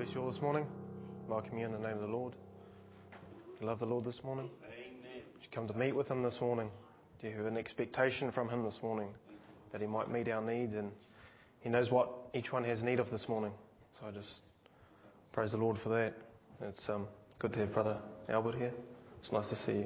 bless you all this morning. Welcome you in the name of the Lord. Do you love the Lord this morning? Amen. Did you come to meet with Him this morning? Do you have an expectation from Him this morning that He might meet our needs? And He knows what each one has need of this morning. So I just praise the Lord for that. It's good to have Brother Albert here. It's nice to see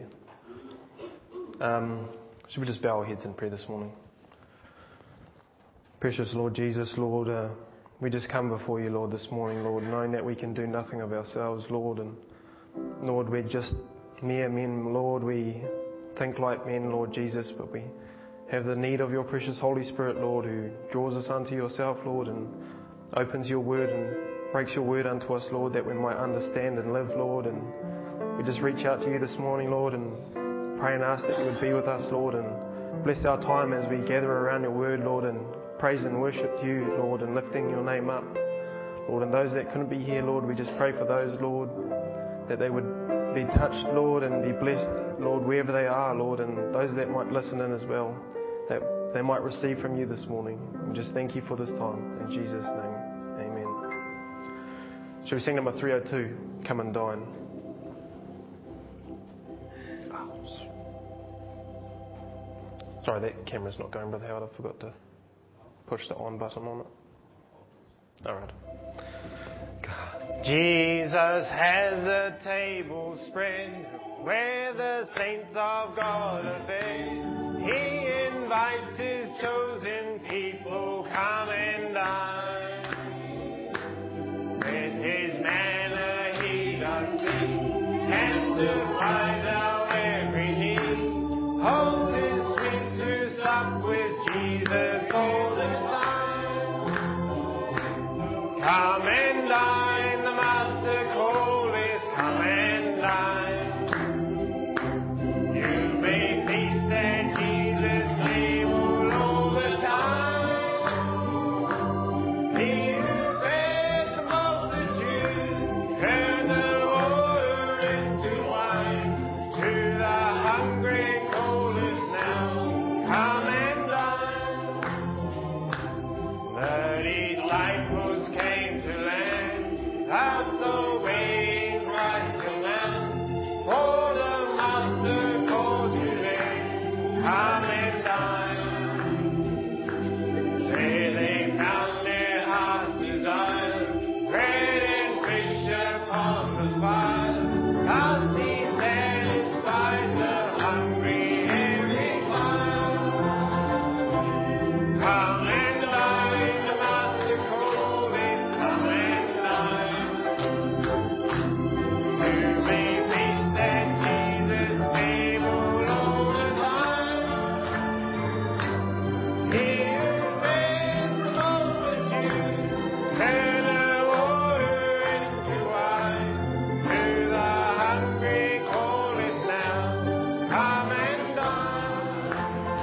you. Should we just bow our heads in prayer this morning? Precious Lord Jesus, Lord, we just come before you, Lord, this morning, Lord, knowing that we can do nothing of ourselves, Lord. And Lord, we're just mere men, Lord. We think like men, Lord Jesus, but we have the need of your precious Holy Spirit, Lord, who draws us unto yourself, Lord, and opens your word and breaks your word unto us, Lord, that we might understand and live, Lord. And we just reach out to you this morning, Lord, and pray and ask that you would be with us, Lord, and bless our time as we gather around your word, Lord, and praise and worship to you, Lord, and lifting your name up, Lord. And those that couldn't be here, Lord, we just pray for those, Lord, that they would be touched, Lord, and be blessed, Lord, wherever they are, Lord, and those that might listen in as well, that they might receive from you this morning. And just thank you for this time. In Jesus' name, amen. Shall we sing number 302, Come and Dine? Sorry, that camera's not going, Brother Howard. I forgot to push the on button on it. All right. Jesus has a table spread where the saints of God are fed. He invites His chosen people, come and dine. With His manna He does feed, and supplies our every need. Oh, 'tis sweet to sup with Jesus all the time. Come and dine, the Master calleth, come and dine. You may feast at Jesus' table all the time. He who fed the multitude, turned the water into wine. To the hungry calleth now, come and dine. The disciples came to land, thus obeying Christ's command. For the Master called to them, come and dine. There they found their heart's desire, bread and fish upon the fire. Thus He satisfies the hungry every time. Come and dine, the Master calleth, come and dine. You may feast at Jesus' table all the time. He who fed the multitude, turned the water into wine. To the hungry calleth now, come and dine.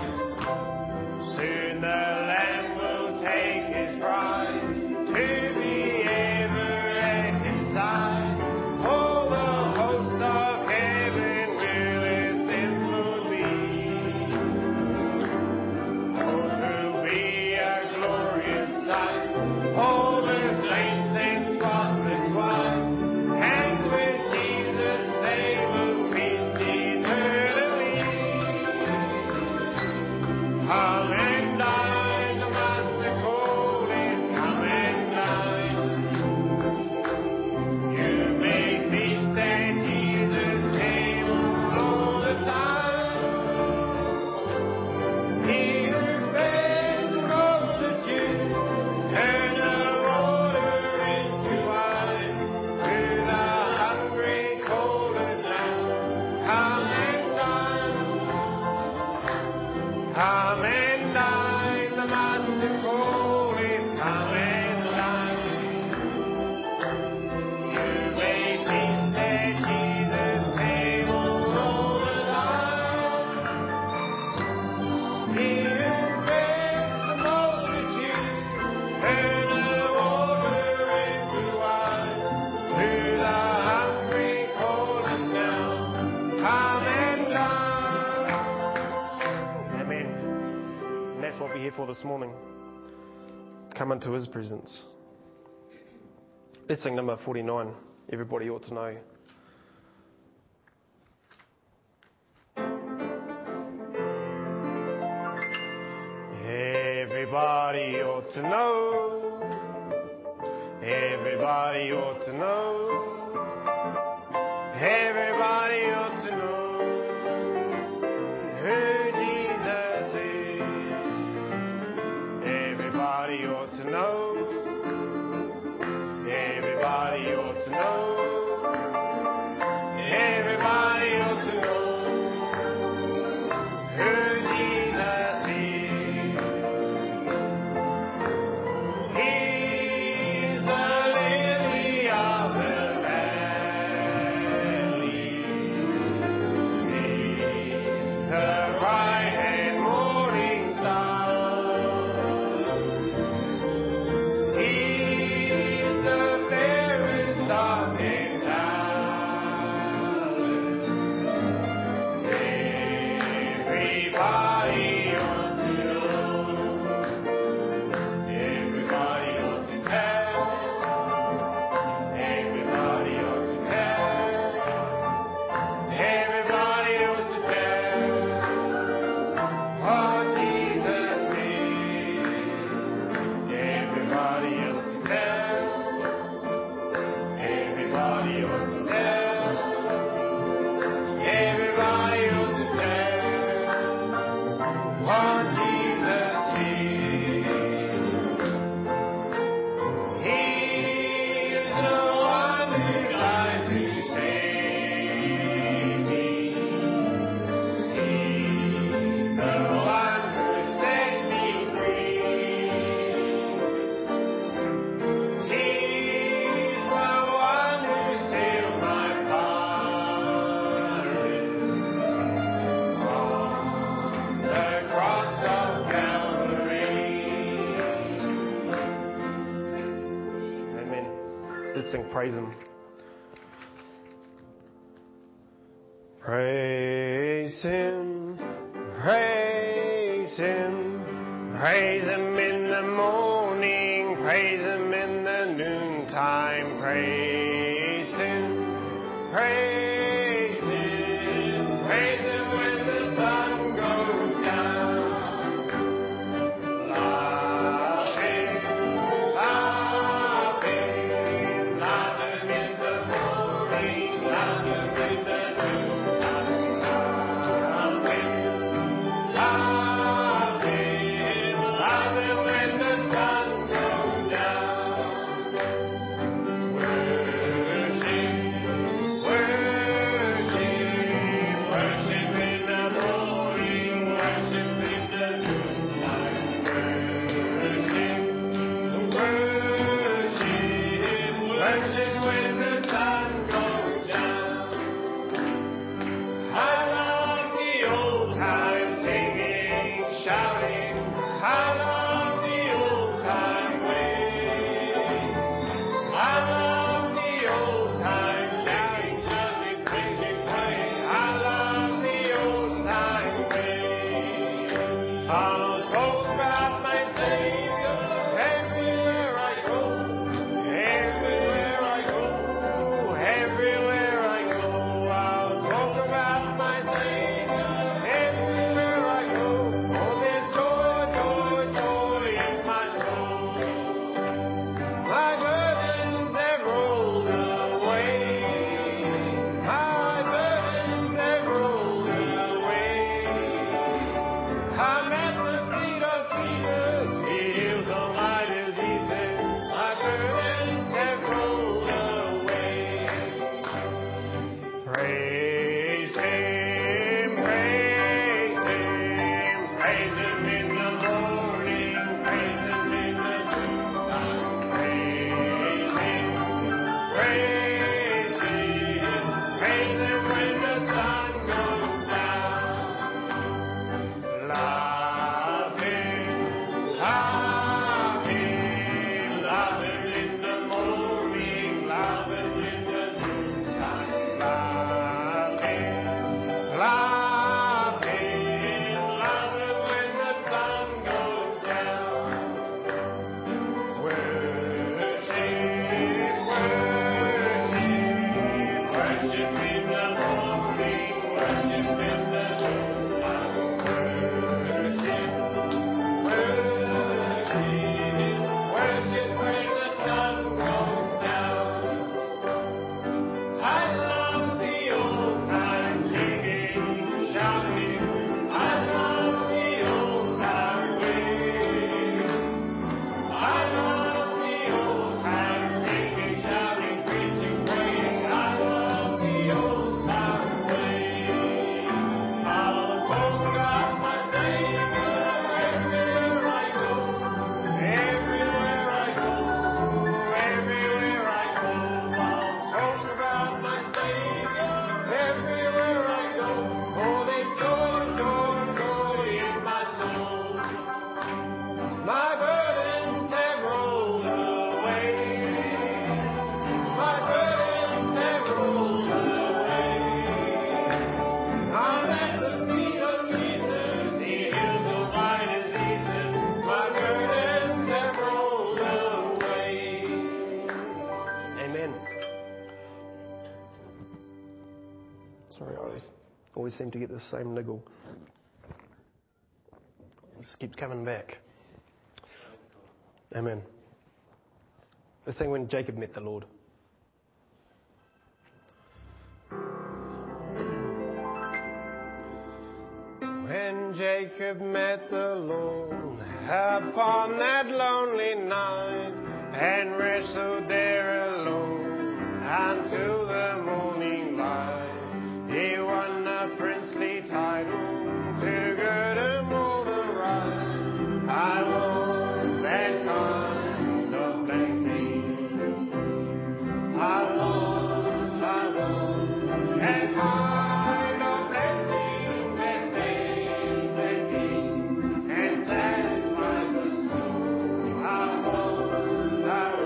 Soon the Lamb will take His bride to be ever at His side. All the host of heaven will assemble be. Oh, 'twill be a glorious sight. All the saints and spotless white, and with Jesus they will feast eternally. Come and dine, the Master calleth, come and dine. You may feast at Jesus' table all the time. He who fed the multitude, turned the water into wine. To the hungry calleth now, come and dine. Come and dine, the Master calleth, come and dine. You may feast at Jesus' table all the time. He who fed the multitude, turned the water into wine. To the hungry calleth now, come and dine. Amen. And that's what we're here for this morning. Come into His presence. Let's sing number 49. Everybody ought to know. Everybody ought to know. Everybody ought to know. Everybody ought to know who Jesus is. Everybody ought to know. Everybody ought to know. Everybody ought to know who Jesus is. He's the lily of the valley. He's the bright and morning star. He's the fairest of 10,000. Everybody ought to know. Everybody ought to tell. Everybody ought to tell. Everybody ought to tell what Jesus is. Everybody ought to tell. Everybody ought to tell. Everybody ought to tell what Jesus is. He is the one who died to save me. He's the one who set me free. He's the one who sealed my pardon on the cross of Calvary. Amen. Let's sing praise Him. Praise Him, praise Him, praise Him in the morning, praise Him in the noontime, praise Him, praise Him, praise Him when the sun goes down. Love Him, love Him, love Him in the morning, love Him in the noontime, love Him, love Him, love always seem to get the same niggle. It just keeps coming back. Amen. Let's sing When Jacob Met the Lord. When Jacob met the Lord upon that lonely night and wrestled there alone until the morning light, he won a princely title to good him all the right. I want that kind of blessing. I want that kind of blessing that saves and keeps and satisfies the soul. I want that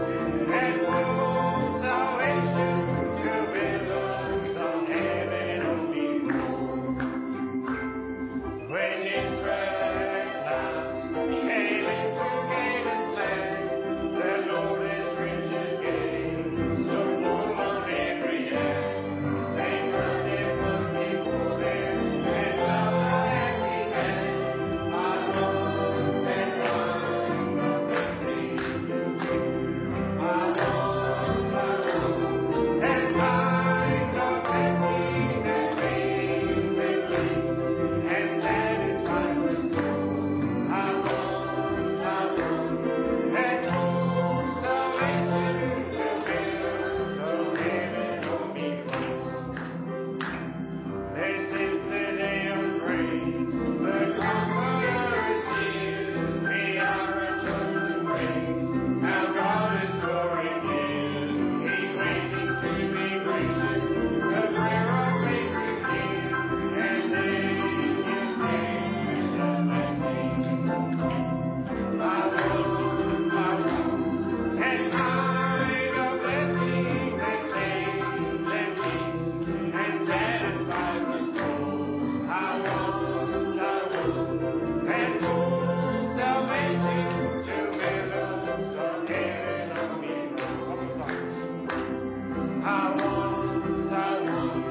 full salvation to billows of heaven only flow. When Israel at last came into Canaan's land, the Lord his riches gave, so full on every hand. They burned their clothes before them and loved a happy man. I want that kind of blessing. I want that kind of blessing that saves and keeps and satisfies the soul. I want that full salvation to billows of heaven only flow. This is the day of grace, the Comforter is here. We are a chosen race, now God is drawing near. He's waiting to be gracious, the prayer of faith receive, and then you say the blessing. I want that kind of blessing that saves and keeps and satisfies the soul. I want that full salvation to billows of heaven only flow. I want that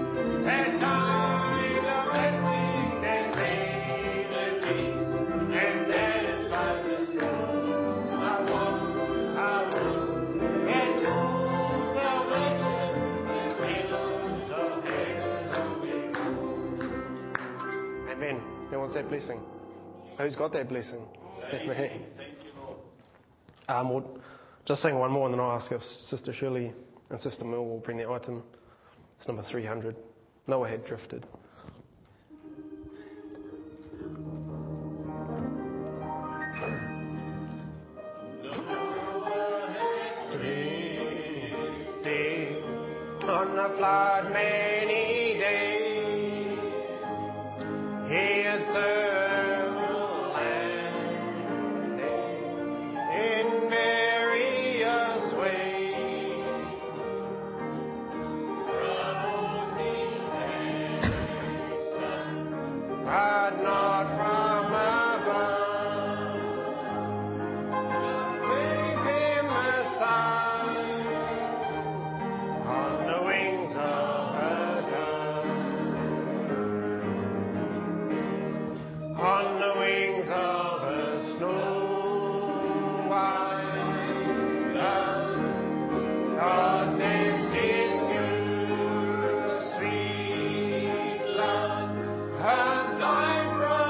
kind of blessing that saves and keeps and satisfies the soul. I want that full salvation that billows of heaven only flow. Amen. Who wants that blessing? Who's got that blessing? Amen. We'll just sing one more and then I'll ask if Sister Shirley and Sister Mill will bring the item. It's number 300. Noah had drifted. Drifted on the flood many days. He had served the land in various ways. But not from above. Gave him a sign on the wings of a dove, on the wings of a snow white dove. God sends His good, sweet love, a sign from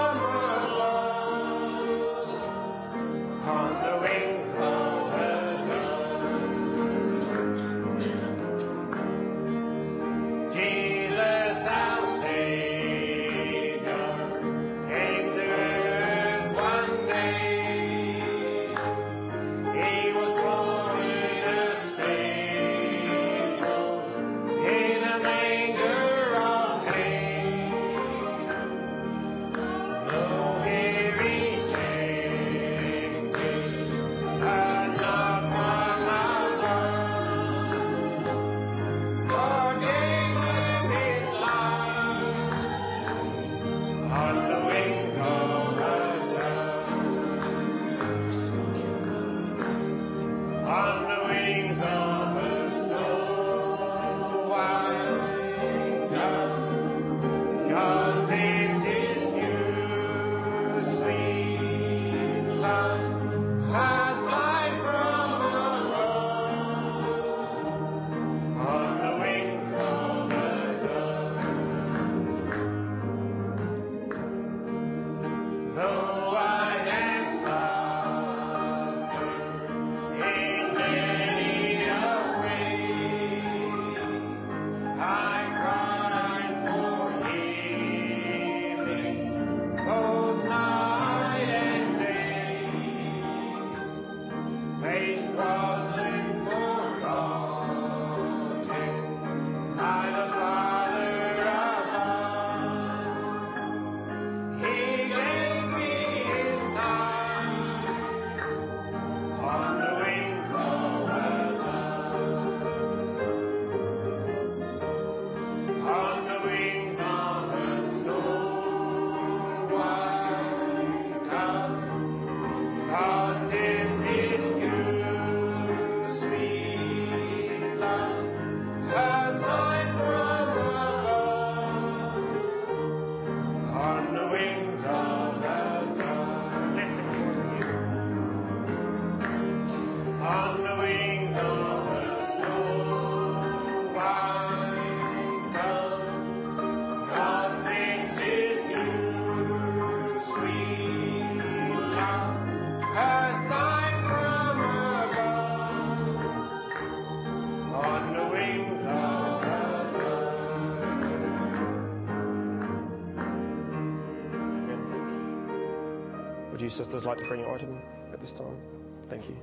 Would you sisters like to bring your item at this time? Thank you.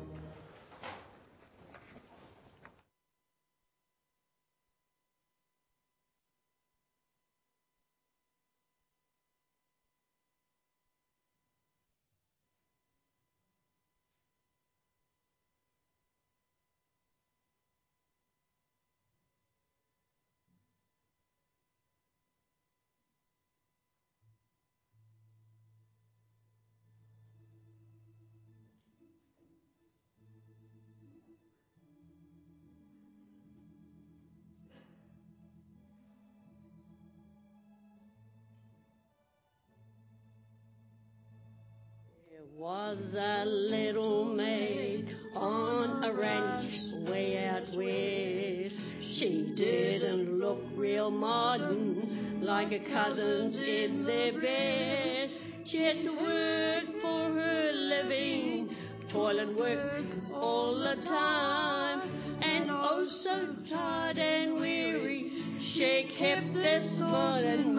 Was a little maid on a ranch way out west. She didn't look real modern like her cousins in their best. She had to work for her living, toil and work all the time, and oh so tired and weary, she kept this one in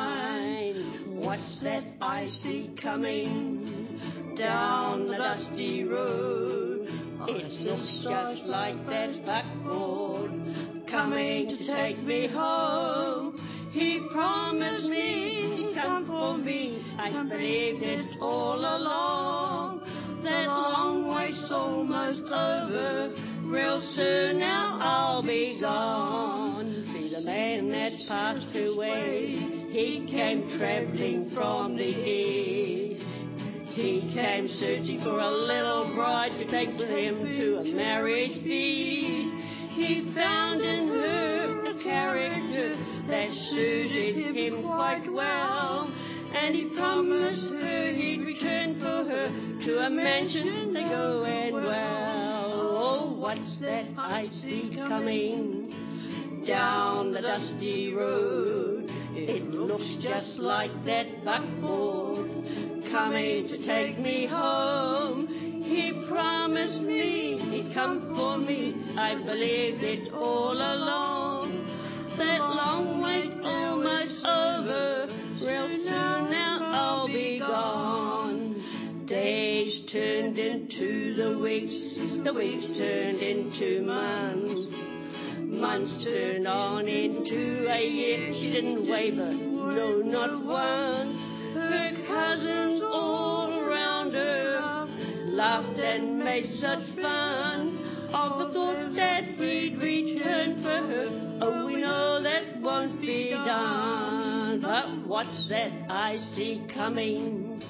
mind. What's that I see coming down the dusty road? It looks just like that buckboard coming to take me home. He promised me he'd come for me, I believed it all along. That long wait's almost over, real soon now I'll be gone. See the man that passed away, he came travelling from the east. He came searching for a little bride to take with him to a marriage feast. He found in her a character that suited him quite well, and he promised her he'd return for her to a mansion they go and well. Oh, what's that I see coming down the dusty road? It looks just like that buckboard coming to take me home. He promised me he'd come for me, I believed it all along. That long wait almost over, real soon now I'll be gone. Days turned into the weeks turned into months. Months turned on into a year, she didn't waver, no not once. Her cousins all around her laughed and made such fun of the thought that he'd return for her. Oh, we know that won't be done. But what's that I see coming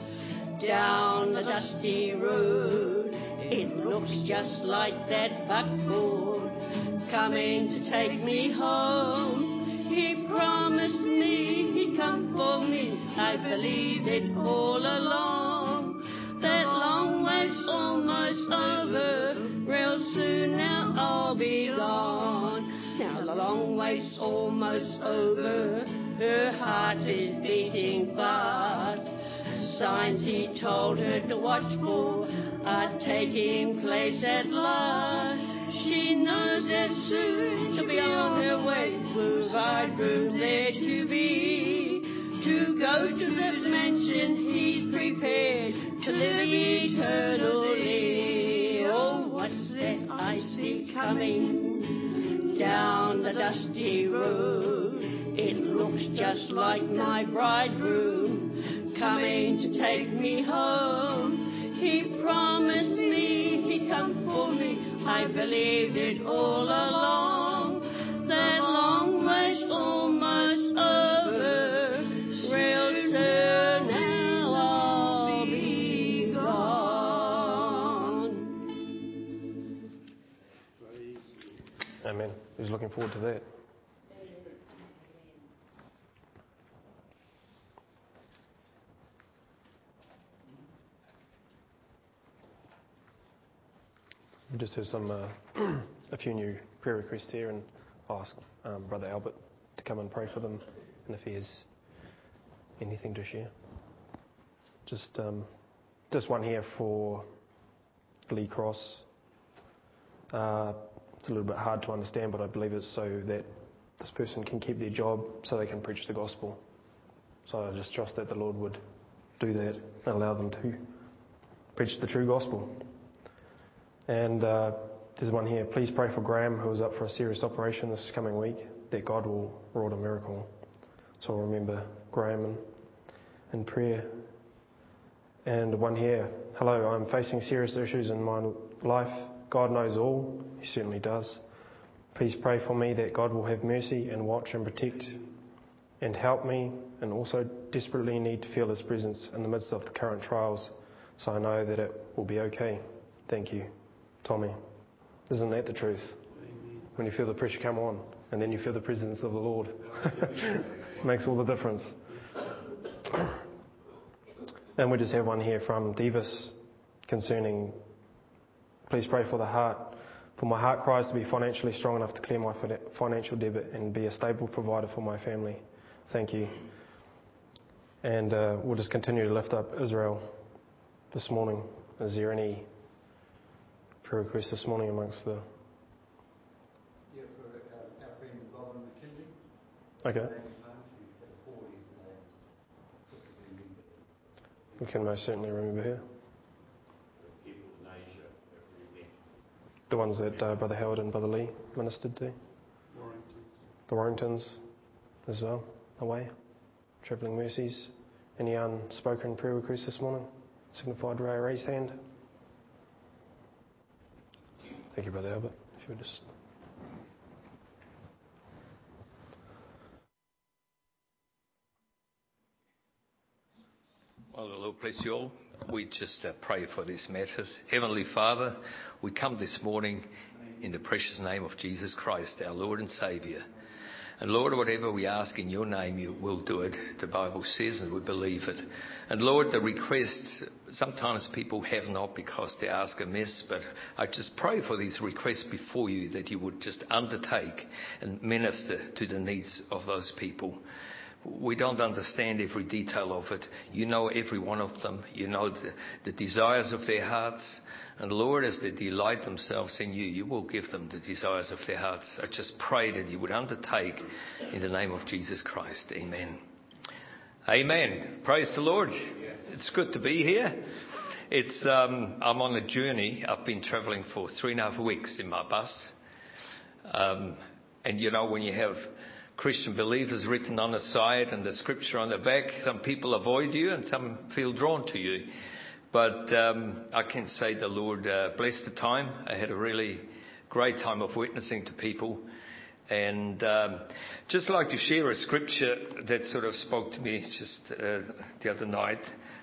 down the dusty road? It looks just like that buckboard coming to take me home. He promised me he'd come for me, I believed it all along. That long wait's almost over, real soon now I'll be gone. Now the long wait's almost over, her heart is beating fast. Signs he told her to watch for are taking place at last. She knows that soon she'll be on her way, with bridegroom there to be, to go to the mansion he's prepared to live eternally. Oh, what's that I see coming down the dusty road? It looks just like my bridegroom coming to take me home. He promised me he'd come for me, I believed it all along. That long way's almost over, real soon now I'll be gone. Amen. Who's looking forward to that? We just have a few new prayer requests here, and I'll ask Brother Albert to come and pray for them, and if he has anything to share. Just one here for Lee Cross. It's a little bit hard to understand, but I believe it's so that this person can keep their job so they can preach the gospel. So I just trust that the Lord would do that and allow them to preach the true gospel. And there's one here. Please pray for Graham, who is up for a serious operation this coming week, that God will wrought a miracle. So I'll remember Graham in prayer. And one here. Hello, I'm facing serious issues in my life. God knows all. He certainly does. Please pray for me that God will have mercy and watch and protect and help me, and also desperately need to feel His presence in the midst of the current trials, so I know that it will be okay. Thank you, Tommy. Isn't that the truth? Amen. When you feel the pressure come on, and then you feel the presence of the Lord. Makes all the difference. And we just have one here from Davis concerning, please pray for the heart. For my heart cries to be financially strong enough to clear my financial debit and be a stable provider for my family. Thank you. And we'll just continue to lift up Israel this morning. Is there any prayer requests this morning amongst the... Yeah, for our friend Robin McKinley. Okay. We can most certainly remember her. The ones that Brother Howard and Brother Lee ministered to. The Warringtons as well, away. Travelling mercies. Any unspoken prayer requests this morning? Signified by a raised hand. Thank you, Brother Albert. If you would just... Well, the Lord bless you all. We just pray for these matters. Heavenly Father, we come this morning in the precious name of Jesus Christ, our Lord and Saviour. And Lord, whatever we ask in your name, you will do it. The Bible says, and we believe it. And Lord, the requests, sometimes people have not because they ask amiss, but I just pray for these requests before you, that you would just undertake and minister to the needs of those people. We don't understand every detail of it. You know every one of them. You know the desires of their hearts. And Lord, as they delight themselves in you, you will give them the desires of their hearts. I just pray that you would undertake in the name of Jesus Christ. Amen. Amen. Praise the Lord. It's good to be here. I'm on a journey. I've been travelling for 3.5 weeks in my bus. And you know, when you have Christian believers written on the side and the scripture on the back, some people avoid you and some feel drawn to you. But I can say the Lord blessed the time. I had a really great time of witnessing to people. And just like to share a scripture that sort of spoke to me just the other night.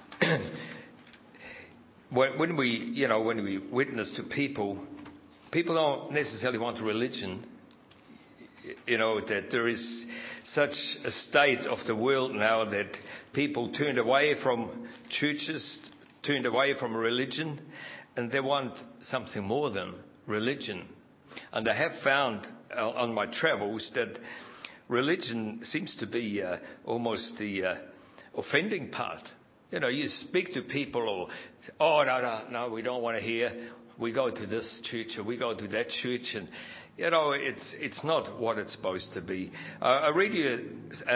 When we witness to people don't necessarily want religion. You know, that there is such a state of the world now that people turned away from churches, turned away from religion, and they want something more than religion. And I have found on my travels that religion seems to be almost the offending part. You know, you speak to people, no, we don't want to hear. We go to this church or we go to that church, and you know, it's not what it's supposed to be. I read you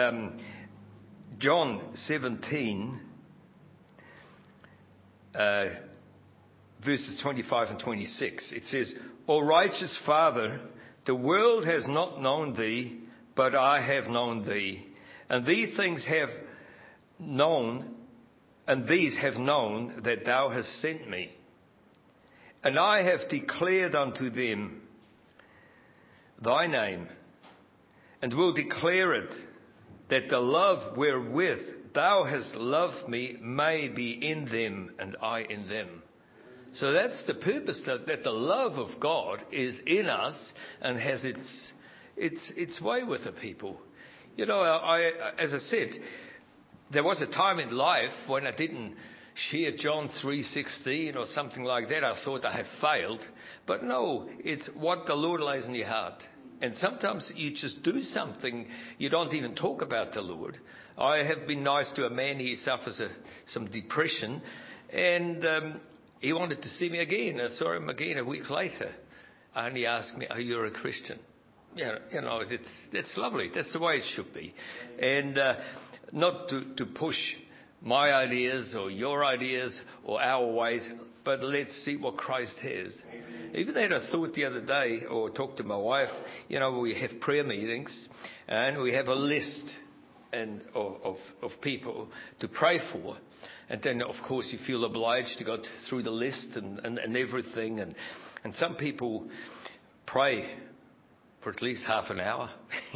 John 17, verses 25 and 26. It says, O righteous Father, the world has not known thee, but I have known thee. And these have known that thou hast sent me. And I have declared unto them thy name, and will declare it, that the love wherewith thou hast loved me may be in them and I in them. So that's the purpose, that the love of God is in us and has its way with the people. You know, as I said, there was a time in life when I didn't share John 3:16 or something like that. I thought I had failed. But no, it's what the Lord lays in your heart. And sometimes you just do something, you don't even talk about the Lord. I have been nice to a man, he suffers some depression, and he wanted to see me again. I saw him again a week later, and he asked me, are you a Christian? Yeah, you know, that's lovely. That's the way it should be. And not to push my ideas or your ideas or our ways. but let's see what Christ has. Even had a thought the other day, or talked to my wife, we have prayer meetings and we have a list of people to pray for. And then, of course, you feel obliged to go through the list and everything. And some people pray for at least half an hour,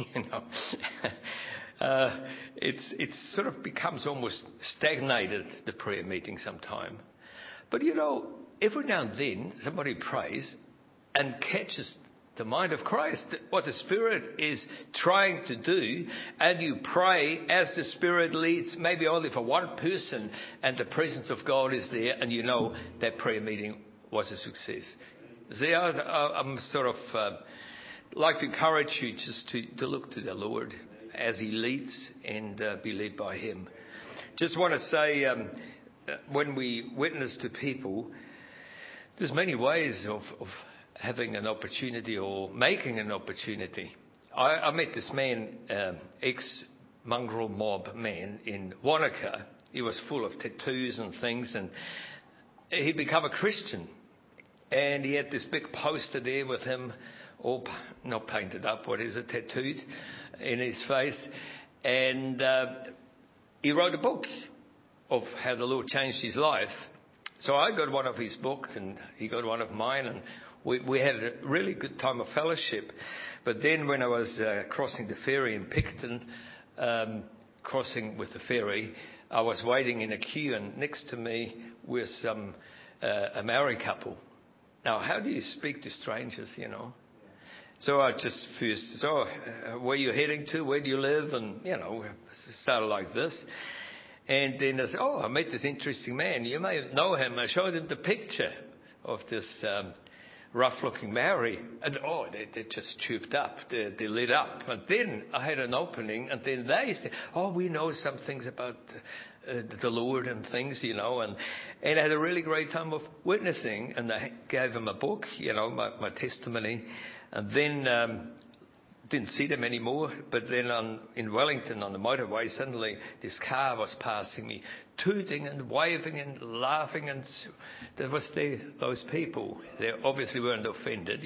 It's sort of becomes almost stagnated, the prayer meeting sometime. But every now and then somebody prays and catches the mind of Christ, what the Spirit is trying to do, and you pray as the Spirit leads, maybe only for one person, and the presence of God is there, and that prayer meeting was a success. See, I'm sort of like to encourage you just to look to the Lord as He leads and be led by Him. Just want to say, when we witness to people, there's many ways of having an opportunity or making an opportunity. I met this man, ex-mongrel mob man in Wanaka. He was full of tattoos and things, and he became a Christian. And he had this big poster there with him, all not painted up, tattooed in his face. And he wrote a book of how the Lord changed his life. So I got one of his books, and he got one of mine, and we had a really good time of fellowship. But then when I was crossing the ferry in Picton, crossing with the ferry, I was waiting in a queue, and next to me was a married couple. Now, how do you speak to strangers, So I just first, where are you heading to? Where do you live? And, started like this. And then I said, I met this interesting man. You may know him. I showed him the picture of this rough-looking Maori. And, they just chirped up. They lit up. And then I had an opening, and then they said, we know some things about the Lord and things, and I had a really great time of witnessing. And I gave him a book, my testimony. And then didn't see them anymore. But then in Wellington on the motorway, suddenly this car was passing me, tooting and waving and laughing, and there was those people. They obviously weren't offended,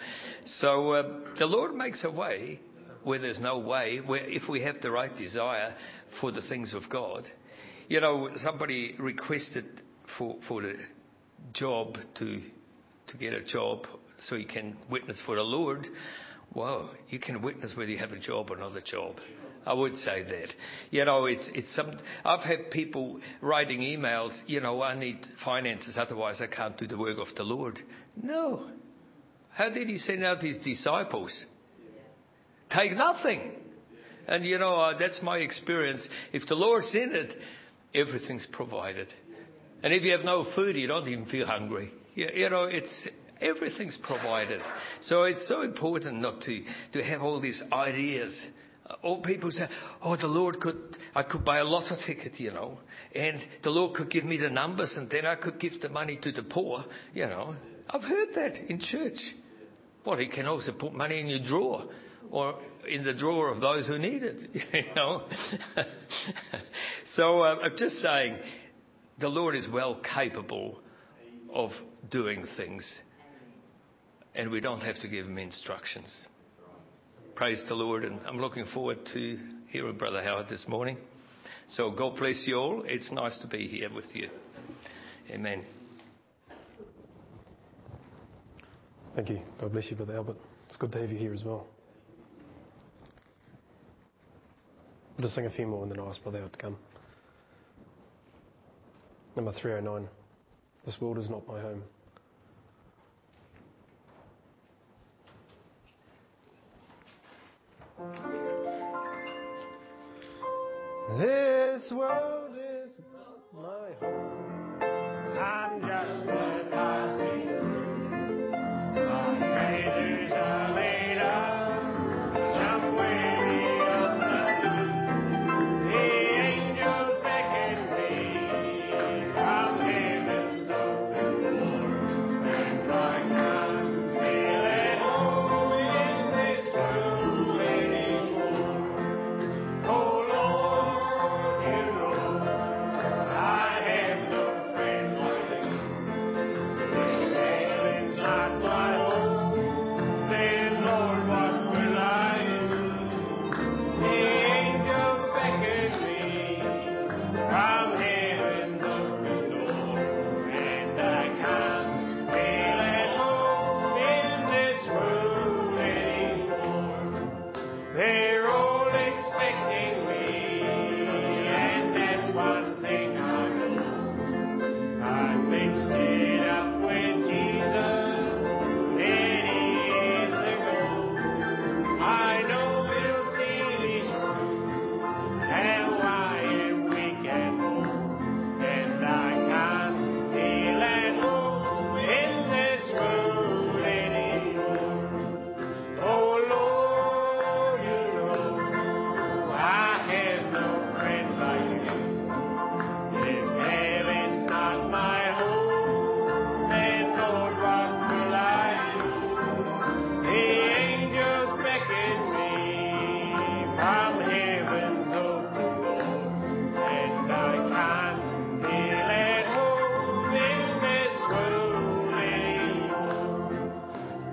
So the Lord makes a way where there's no way, where if we have the right desire for the things of God. Somebody requested for the job to get a job so he can witness for the Lord. Well, you can witness whether you have a job or not a job. I would say that. It's some. I've had people writing emails. I need finances, otherwise I can't do the work of the Lord. No. How did He send out His disciples? Take nothing. And that's my experience. If the Lord's in it, everything's provided. And if you have no food, you don't even feel hungry. Everything's provided. So it's so important not to have all these ideas. All people say, I could buy a lotto ticket, and the Lord could give me the numbers, and then I could give the money to the poor, I've heard that in church. Well, He can also put money in your drawer, or in the drawer of those who need it, So I'm just saying, the Lord is well capable of doing things. And we don't have to give Him instructions. Praise the Lord. And I'm looking forward to hearing Brother Howard this morning. So God bless you all. It's nice to be here with you. Amen. Thank you. God bless you, Brother Albert. It's good to have you here as well. I'll just sing a few more and then I'll ask Brother Howard to come. Number 309. This world is not my home. This world is not my home. I'm just a passing through. My faith is a leader somewhere beyond the blue. The angels beckon me from heaven's open door.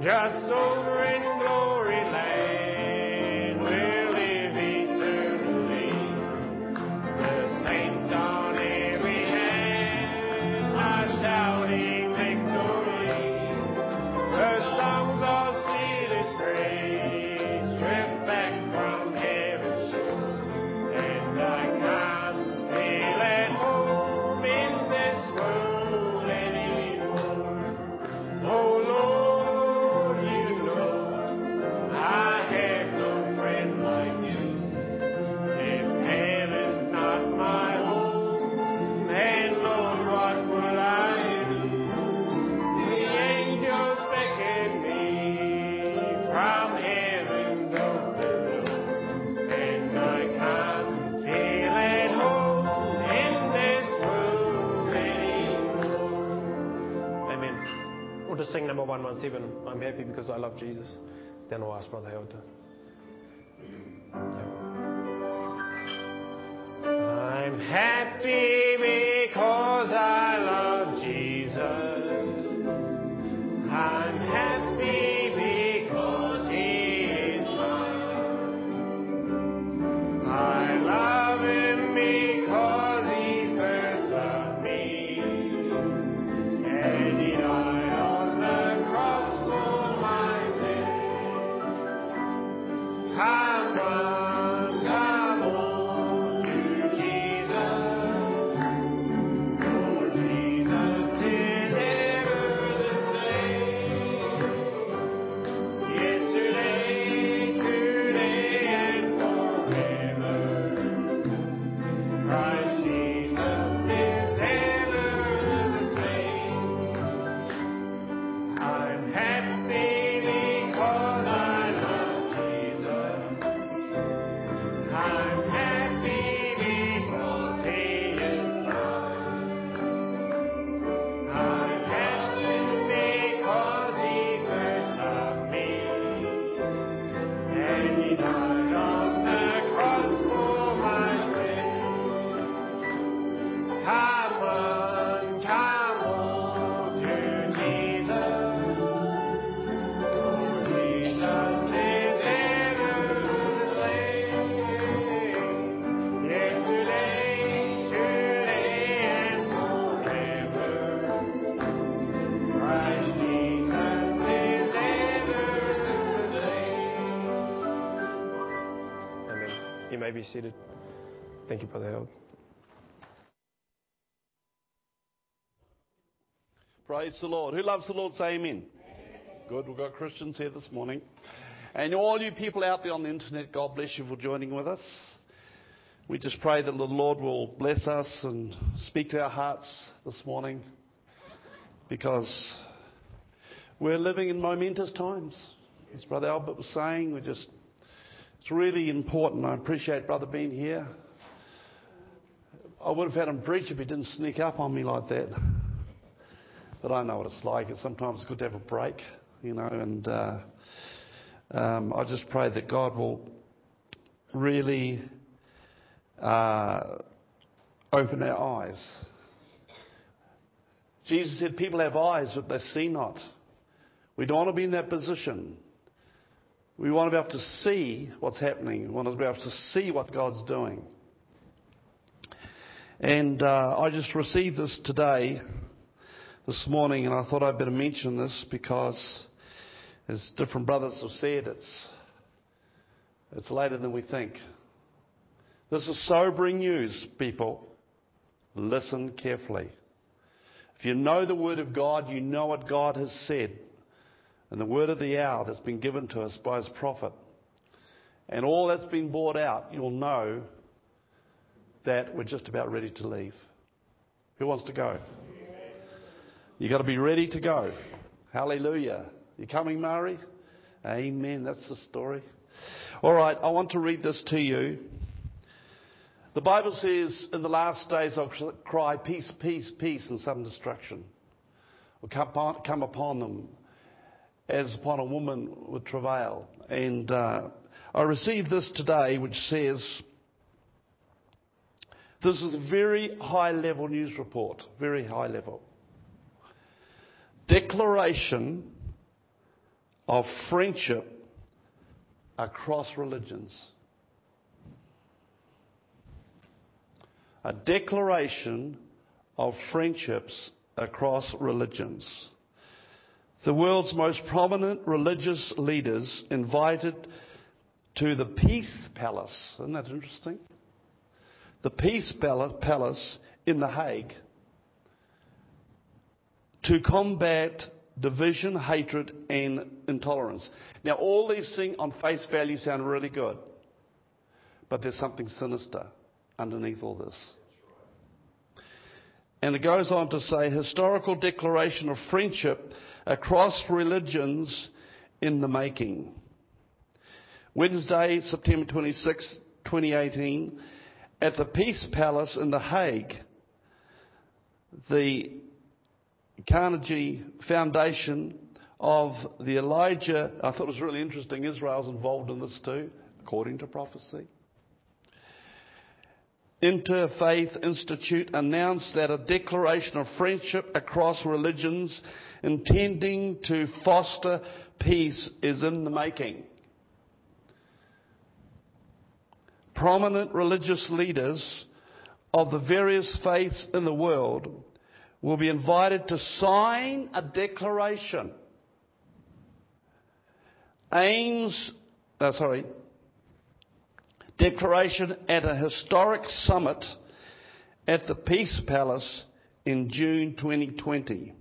just over in glory land, we'll live eternally. The saints on every hand are shouting victory. The songs of ceaseless praise drift back from heaven's shore, and I can't feel at home in this world anymore. Oh Lord, you know I have no friend like you. If heaven's not my home, then Lord, what will I do? The angels beckon me from heaven's open door, and I can't feel at home in this world anymore. Amen. We'll just sing number 117, I'm happy because I love Jesus. Then I'll ask Brother Howard to. I'm happy because I love Jesus. I'm happy because He is mine. I love Him because He first loved me, and He died on the cross for my sins. Come on, to Jesus. For Jesus is ever the same. Yesterday, today, and forever. Christ Jesus is ever the same. I'm happy because I love Jesus. I'm happy because He is mine. I'm happy because He first loved me, and He died on the cross for my sins. Come on to Jesus. For Jesus is ever the same. Yesterday, today, and forever. Christ Jesus is ever the same. Amen. You may be seated. Thank you, Brother Howard. Praise the Lord. Who loves the Lord, say amen. Good, we've got Christians here this morning. And all you people out there on the internet, God bless you for joining with us. We just pray that the Lord will bless us and speak to our hearts this morning, because we're living in momentous times. As Brother Albert was saying, it's really important. I appreciate Brother being here. I would have had him preach if he didn't sneak up on me like that. But I know what it's like. It's sometimes good to have a break, and I just pray that God will really open our eyes. Jesus said people have eyes but they see not. We don't want to be in that position. We want to be able to see what's happening. We want to be able to see what God's doing. And I just received this this morning, and I thought I'd better mention this because, as different brothers have said, it's later than we think. This is sobering news, people. Listen carefully. If you know the Word of God, you know what God has said, and the word of the hour that's been given to us by His prophet, and all that's been brought out, you'll know that we're just about ready to leave. Who wants to go? You've got to be ready to go. Hallelujah. You coming, Mari? Amen. That's the story. All right, I want to read this to you. The Bible says, in the last days I'll cry, peace, peace, peace, and sudden destruction will come upon them as upon a woman with travail. And I received this today, which says, this is a very high-level news report, very high level. Declaration of friendship across religions. A declaration of friendships across religions. The world's most prominent religious leaders invited to the Peace Palace. Isn't that interesting? The Peace Palace in The Hague to combat division, hatred and intolerance. Now all these things on face value sound really good, but there's something sinister underneath all this. And it goes on to say, historical declaration of friendship across religions in the making. Wednesday, September 26, 2018, at the Peace Palace in The Hague, the Carnegie Foundation of the Elijah, I thought it was really interesting, Israel's involved in this too, according to prophecy. Interfaith Institute announced that a declaration of friendship across religions intending to foster peace is in the making. Prominent religious leaders of the various faiths in the world will be invited to sign a declaration. Declaration at a historic summit at the Peace Palace in June 2020.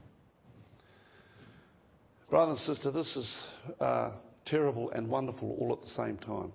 Brother and sister, this is terrible and wonderful all at the same time.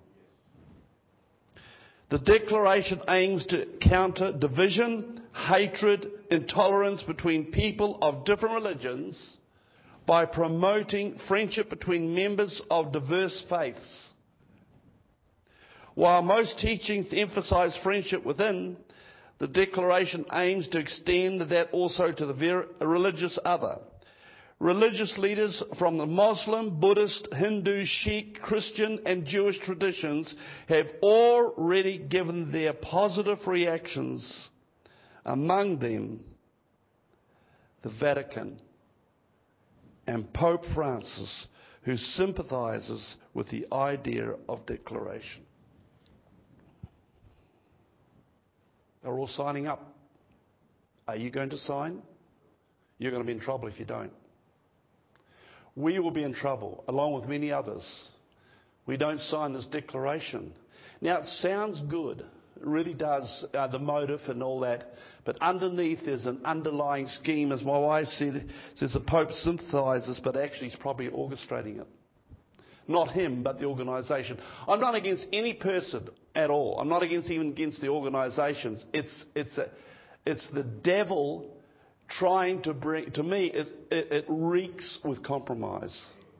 The declaration aims to counter division, hatred, intolerance between people of different religions by promoting friendship between members of diverse faiths. While most teachings emphasize friendship within, the declaration aims to extend that also to the religious other. Religious leaders from the Muslim, Buddhist, Hindu, Sikh, Christian and Jewish traditions have already given their positive reactions. Among them, the Vatican and Pope Francis, who sympathizes with the idea of declaration. They're all signing up. Are you going to sign? You're going to be in trouble if you don't. We will be in trouble, along with many others. We don't sign this declaration. Now, it sounds good. It really does, the motive and all that. But underneath there's an underlying scheme. As my wife says the Pope sympathizes, but actually he's probably orchestrating it. Not him, but the organisation. I'm not against any person at all. I'm not even against the organisations. It's the devil trying to bring, to me, it reeks with compromise.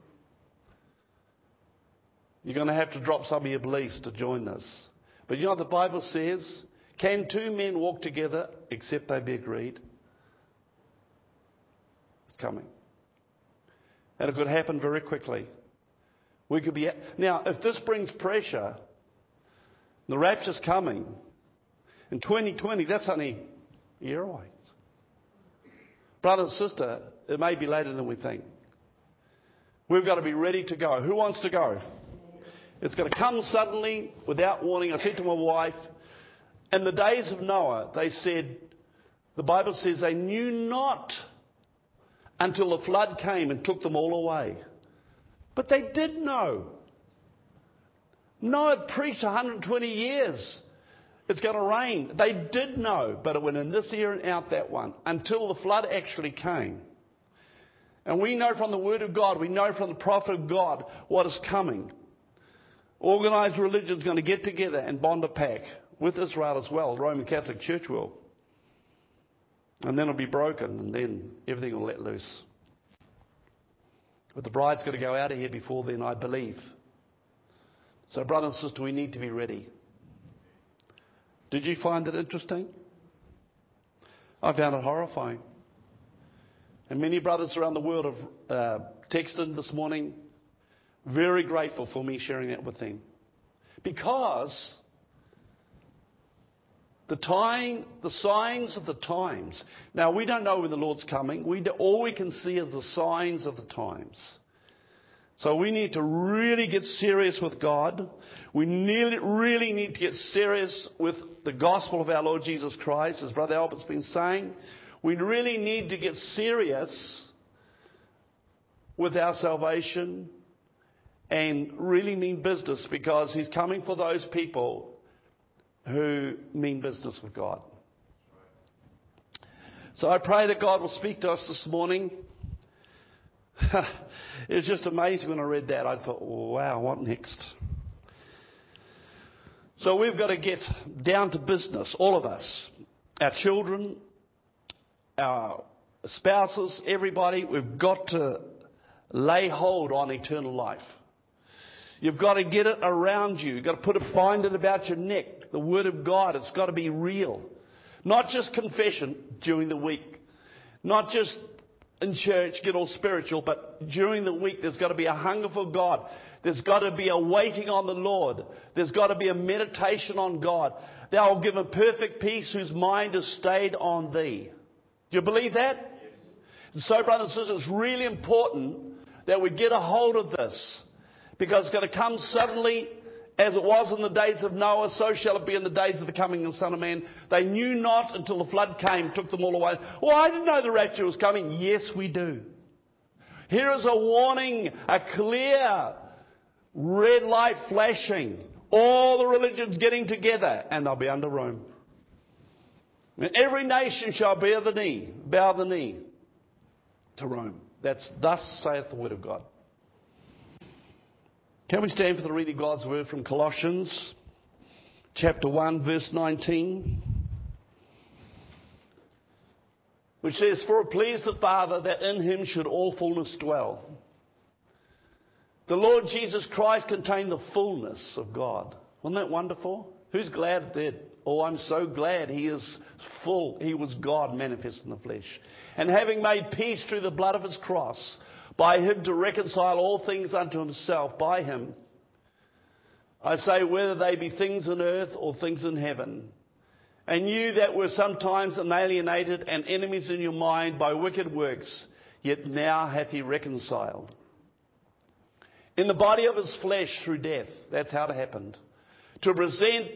You're going to have to drop some of your beliefs to join this. But you know what the Bible says? Can two men walk together except they be agreed? It's coming. And it could happen very quickly. We could be... Now, if this brings pressure, the rapture's coming. In 2020, that's only a year away. Brother and sister, it may be later than we think. We've got to be ready to go. Who wants to go? It's going to come suddenly, without warning. I said to my wife, in the days of Noah, they said, the Bible says they knew not until the flood came and took them all away. But they did know. Noah preached 120 years. It's going to rain. They did know, but it went in this year and out that one until the flood actually came. And we know from the Word of God, we know from the prophet of God what is coming. Organised religion is going to get together and bond a pact with Israel as well. The Roman Catholic Church will. And then it'll be broken and then everything will let loose. But the bride's got to go out of here before then, I believe. So brother and sister, we need to be ready. Did you find it interesting? I found it horrifying. And many brothers around the world have texted this morning, very grateful for me sharing that with them. Because the signs of the times. Now, we don't know when the Lord's coming. All we can see is the signs of the times. So we need to really get serious with God. We really need to get serious with the gospel of our Lord Jesus Christ, as Brother Albert's been saying. We really need to get serious with our salvation and really mean business, because He's coming for those people who mean business with God. So I pray that God will speak to us this morning. It was just amazing when I read that. I thought, wow, what next? So we've got to get down to business, all of us. Our children, our spouses, everybody. We've got to lay hold on eternal life. You've got to get it around you. You've got to bind it about your neck. The Word of God, it's got to be real. Not just confession during the week. Not just in church, get all spiritual, but during the week there's got to be a hunger for God. There's got to be a waiting on the Lord. There's got to be a meditation on God. Thou will give a perfect peace whose mind is stayed on Thee. Do you believe that? Yes. And so, brothers and sisters, it's really important that we get a hold of this, because it's going to come suddenly. As it was in the days of Noah, so shall it be in the days of the coming of the Son of Man. They knew not until the flood came, took them all away. Well, I didn't know the rapture was coming. Yes, we do. Here is a warning, a clear red light flashing. All the religions getting together, and they'll be under Rome. And every nation shall bow the knee to Rome. That's thus saith the Word of God. Can we stand for the reading of God's Word from Colossians chapter 1 verse 19, which says, For it pleased the Father that in Him should all fullness dwell. The Lord Jesus Christ contained the fullness of God. Wasn't that wonderful? Who's glad it did? Oh, I'm so glad He is full. He was God manifest in the flesh. And having made peace through the blood of His cross, by Him to reconcile all things unto Himself, by Him, I say, whether they be things on earth or things in heaven. And you that were sometimes alienated and enemies in your mind by wicked works, yet now hath He reconciled in the body of His flesh through death. That's how it happened. To present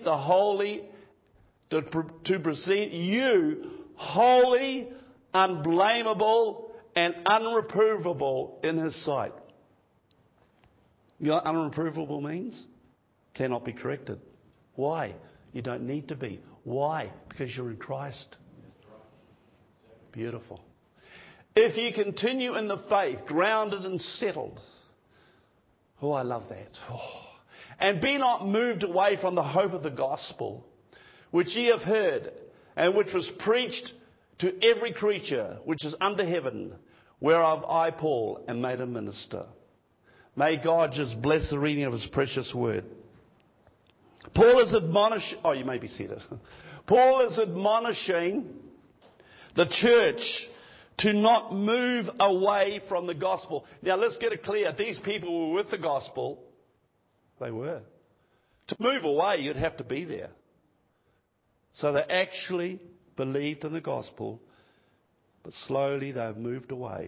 you holy, unblameable, and unreprovable in His sight. You know what unreprovable means? Cannot be corrected. Why? You don't need to be. Why? Because you're in Christ. Beautiful. If you continue in the faith, grounded and settled. Oh, I love that. Oh. And be not moved away from the hope of the gospel, which ye have heard, and which was preached to every creature which is under heaven, whereof I, Paul, am made a minister. May God just bless the reading of His precious word. Paul is admonishing... Oh, you may be seated. Paul is admonishing the church to not move away from the gospel. Now, let's get it clear. These people were with the gospel. They were. To move away, you'd have to be there. So they actually believed in the gospel, but slowly they've moved away.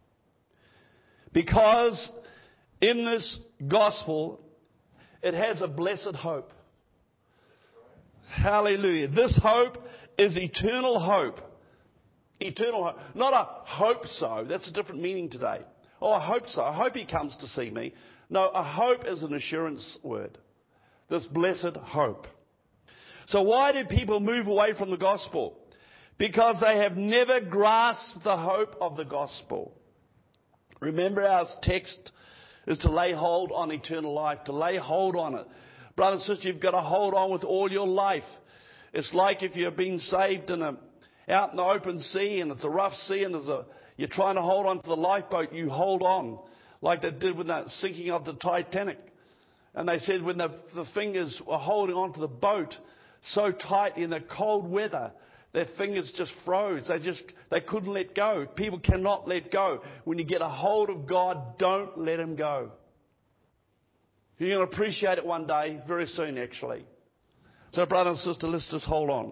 Because in this gospel, it has a blessed hope. Hallelujah. This hope is eternal hope. Eternal hope. Not a hope so. That's a different meaning today. Oh, I hope so. I hope He comes to see me. No, a hope is an assurance word. This blessed hope. So why do people move away from the gospel? Because they have never grasped the hope of the gospel. Remember, our text is to lay hold on eternal life, to lay hold on it. Brothers and sisters, you've got to hold on with all your life. It's like if you're being saved out in the open sea, and it's a rough sea, and you're trying to hold on to the lifeboat. You hold on, like they did with that sinking of the Titanic. And they said when the fingers were holding on to the boat so tight in the cold weather, their fingers just froze. They couldn't let go. People cannot let go. When you get a hold of God, don't let Him go. You're going to appreciate it one day, very soon actually. So brother and sister, let's just hold on.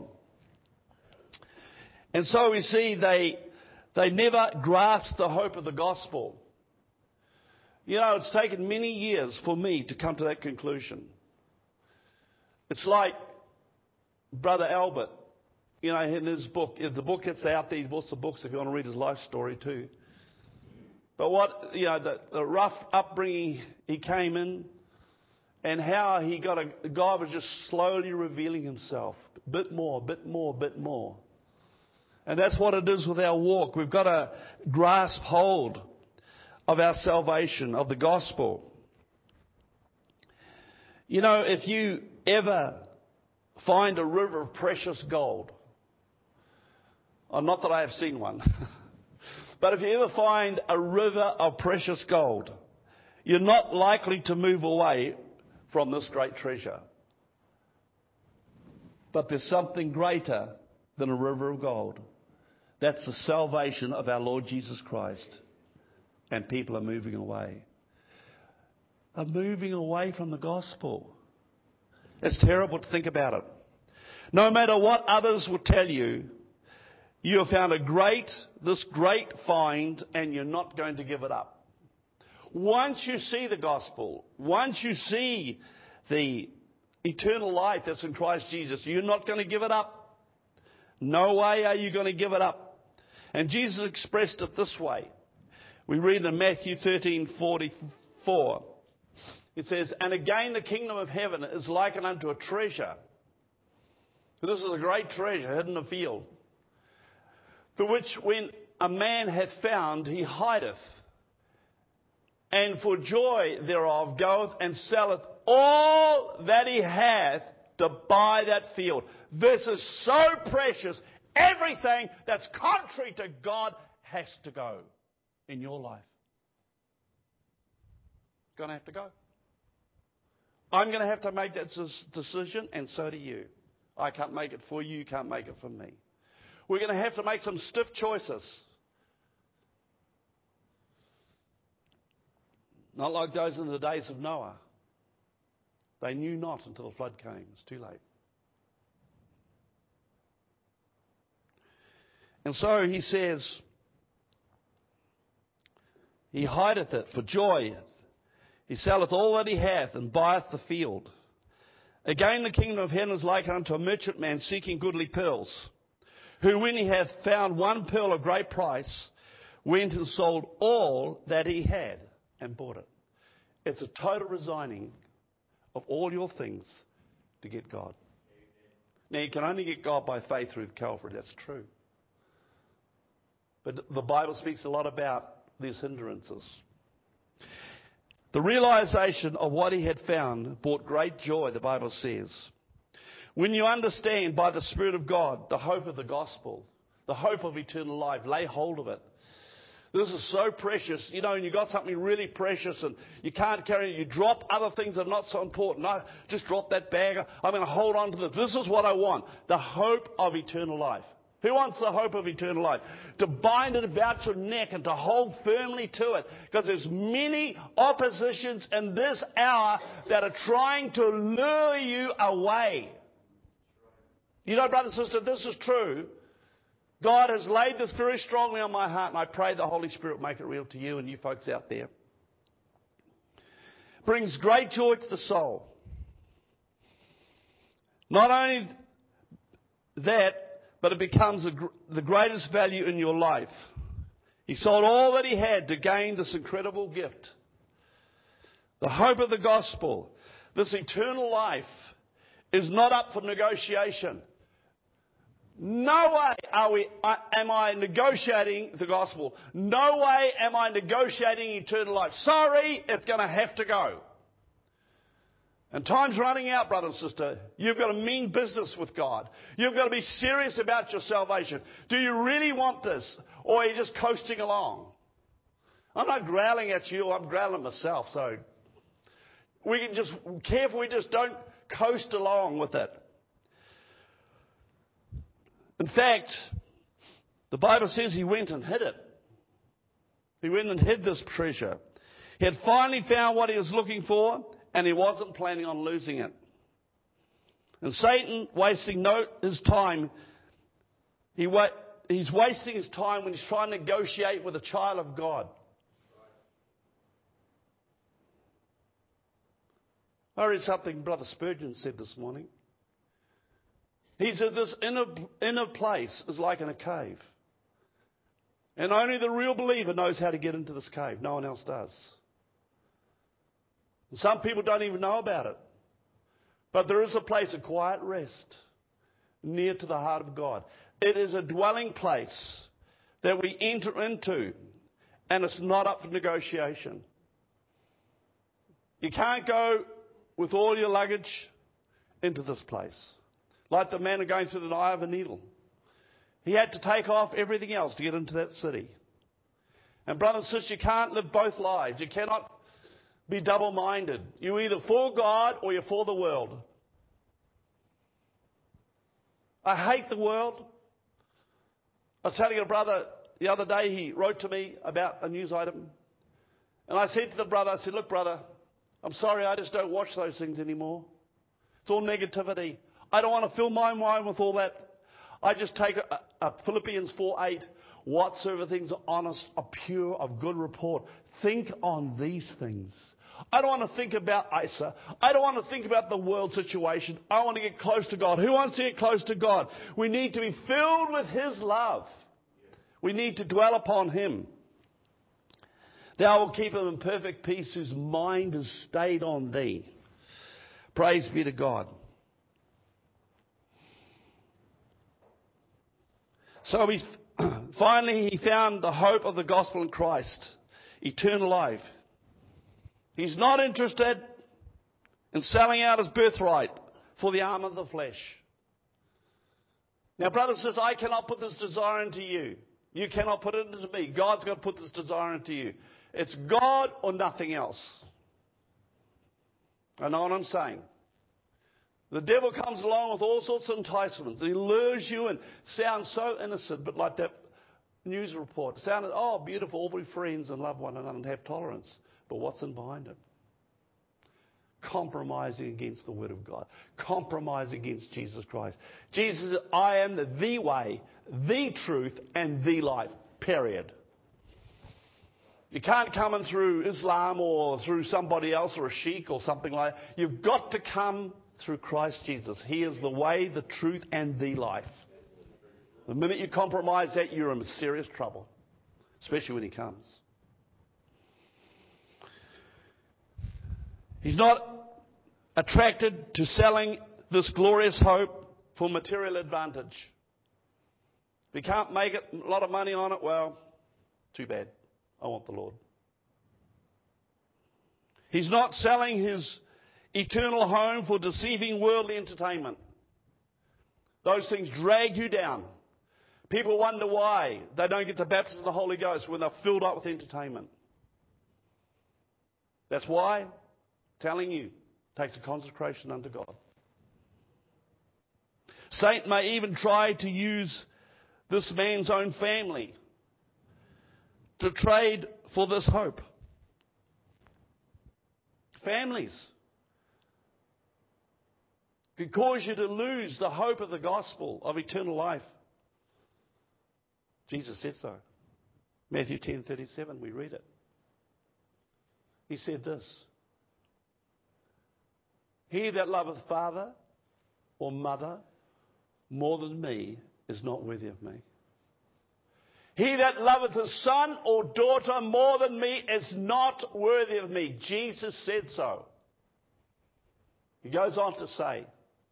And so we see they never grasped the hope of the gospel. You know, it's taken many years for me to come to that conclusion. It's like Brother Albert, you know, in his book, if the book gets out there, he's bought some books if you want to read his life story too. But what, you know, the rough upbringing he came in, and how he God was just slowly revealing himself. Bit more, bit more, bit more. And that's what it is with our walk. We've got to grasp hold of our salvation, of the gospel. You know, if you ever find a river of precious gold, not that I have seen one, but if you ever find a river of precious gold, you're not likely to move away from this great treasure. But there's something greater than a river of gold. That's the salvation of our Lord Jesus Christ. And people are moving away. Are moving away from the gospel. It's terrible to think about it. No matter what others will tell you, you have found this great find, and you're not going to give it up. Once you see the gospel, once you see the eternal life that's in Christ Jesus, you're not going to give it up. No way are you going to give it up. And Jesus expressed it this way. We read in Matthew 13:44. It says, "And again the kingdom of heaven is likened unto a treasure." So this is a great treasure hidden in a field, for which when a man hath found, he hideth, and for joy thereof goeth and selleth all that he hath to buy that field. This is so precious. Everything that's contrary to God has to go in your life. It's going to have to go. I'm going to have to make that decision, and so do you. I can't make it for you. You can't make it for me. We're going to have to make some stiff choices. Not like those in the days of Noah. They knew not until the flood came. It's too late. And so he says, he hideth it for joy. He selleth all that he hath and buyeth the field. Again, the kingdom of heaven is like unto a merchant man seeking goodly pearls, who when he hath found one pearl of great price, went and sold all that he had and bought it. It's a total resigning of all your things to get God. Now, you can only get God by faith through Calvary. That's true. But the Bible speaks a lot about these hindrances. The realization of what he had found brought great joy, the Bible says. When you understand by the Spirit of God the hope of the gospel, the hope of eternal life, lay hold of it. This is so precious. You know, and you've got something really precious and you can't carry it. You drop other things that are not so important. No, just drop that bag. I'm going to hold on to this. This is what I want. The hope of eternal life. Who wants the hope of eternal life? To bind it about your neck and to hold firmly to it. Because there's many oppositions in this hour that are trying to lure you away. You know, brother and sister, this is true. God has laid this very strongly on my heart, and I pray the Holy Spirit will make it real to you and you folks out there. Brings great joy to the soul. Not only that, but it becomes the greatest value in your life. He sold all that he had to gain this incredible gift. The hope of the gospel, this eternal life, is not up for negotiation. No way am I negotiating the gospel. No way am I negotiating eternal life. Sorry, it's going to have to go. And time's running out, brother and sister. You've got to mean business with God. You've got to be serious about your salvation. Do you really want this? Or are you just coasting along? I'm not growling at you. I'm growling at myself. So we can just careful we just don't coast along with it. In fact, the Bible says he went and hid it. He went and hid this treasure. He had finally found what he was looking for, and he wasn't planning on losing it. And Satan, wasting his time, he's wasting his time when he's trying to negotiate with a child of God. I read something Brother Spurgeon said this morning. He said this inner place is like in a cave. And only the real believer knows how to get into this cave. No one else does. And some people don't even know about it. But there is a place of quiet rest near to the heart of God. It is a dwelling place that we enter into, and it's not up for negotiation. You can't go with all your luggage into this place. Like the man going through the eye of a needle. He had to take off everything else to get into that city. And brothers and sisters, you can't live both lives. You cannot be double-minded. You're either for God or you're for the world. I hate the world. I was telling a brother the other day, he wrote to me about a news item. And I said to the brother, I said, look, brother, I'm sorry, I just don't watch those things anymore. It's all negativity. I don't want to fill my mind with all that. I just take a Philippians 4:8. Whatsoever things are honest, are pure, of good report. Think on these things. I don't want to think about ISA. I don't want to think about the world situation. I want to get close to God. Who wants to get close to God? We need to be filled with His love. We need to dwell upon Him. Thou will keep him in perfect peace whose mind is stayed on thee. Praise be to God. So finally he found the hope of the gospel in Christ, eternal life. He's not interested in selling out his birthright for the arm of the flesh. Now, brothers and sisters, I cannot put this desire into you. You cannot put it into me. God's got to put this desire into you. It's God or nothing else. I know what I'm saying. The devil comes along with all sorts of enticements. He lures you and sounds so innocent, but like that news report. It sounded, oh, beautiful, all be friends and love one another and have tolerance. But what's in behind it? Compromising against the Word of God. Compromising against Jesus Christ. Jesus said, I am the way, the truth, and the life. Period. You can't come in through Islam or through somebody else or a sheikh or something like that. You've got to come through Christ Jesus. He is the way, the truth, and the life. The minute you compromise that, you're in serious trouble. Especially when He comes. He's not attracted to selling this glorious hope for material advantage. If he can't make it, a lot of money on it, well, too bad. I want the Lord. He's not selling his eternal home for deceiving worldly entertainment. Those things drag you down. People wonder why they don't get the baptism of the Holy Ghost when they're filled up with entertainment. That's why, telling you, takes a consecration unto God. Satan may even try to use this man's own family to trade for this hope. Families could cause you to lose the hope of the gospel of eternal life. Jesus said so. Matthew 10:37, we read it. He said this. He that loveth father or mother more than me is not worthy of me. He that loveth his son or daughter more than me is not worthy of me. Jesus said so. He goes on to say.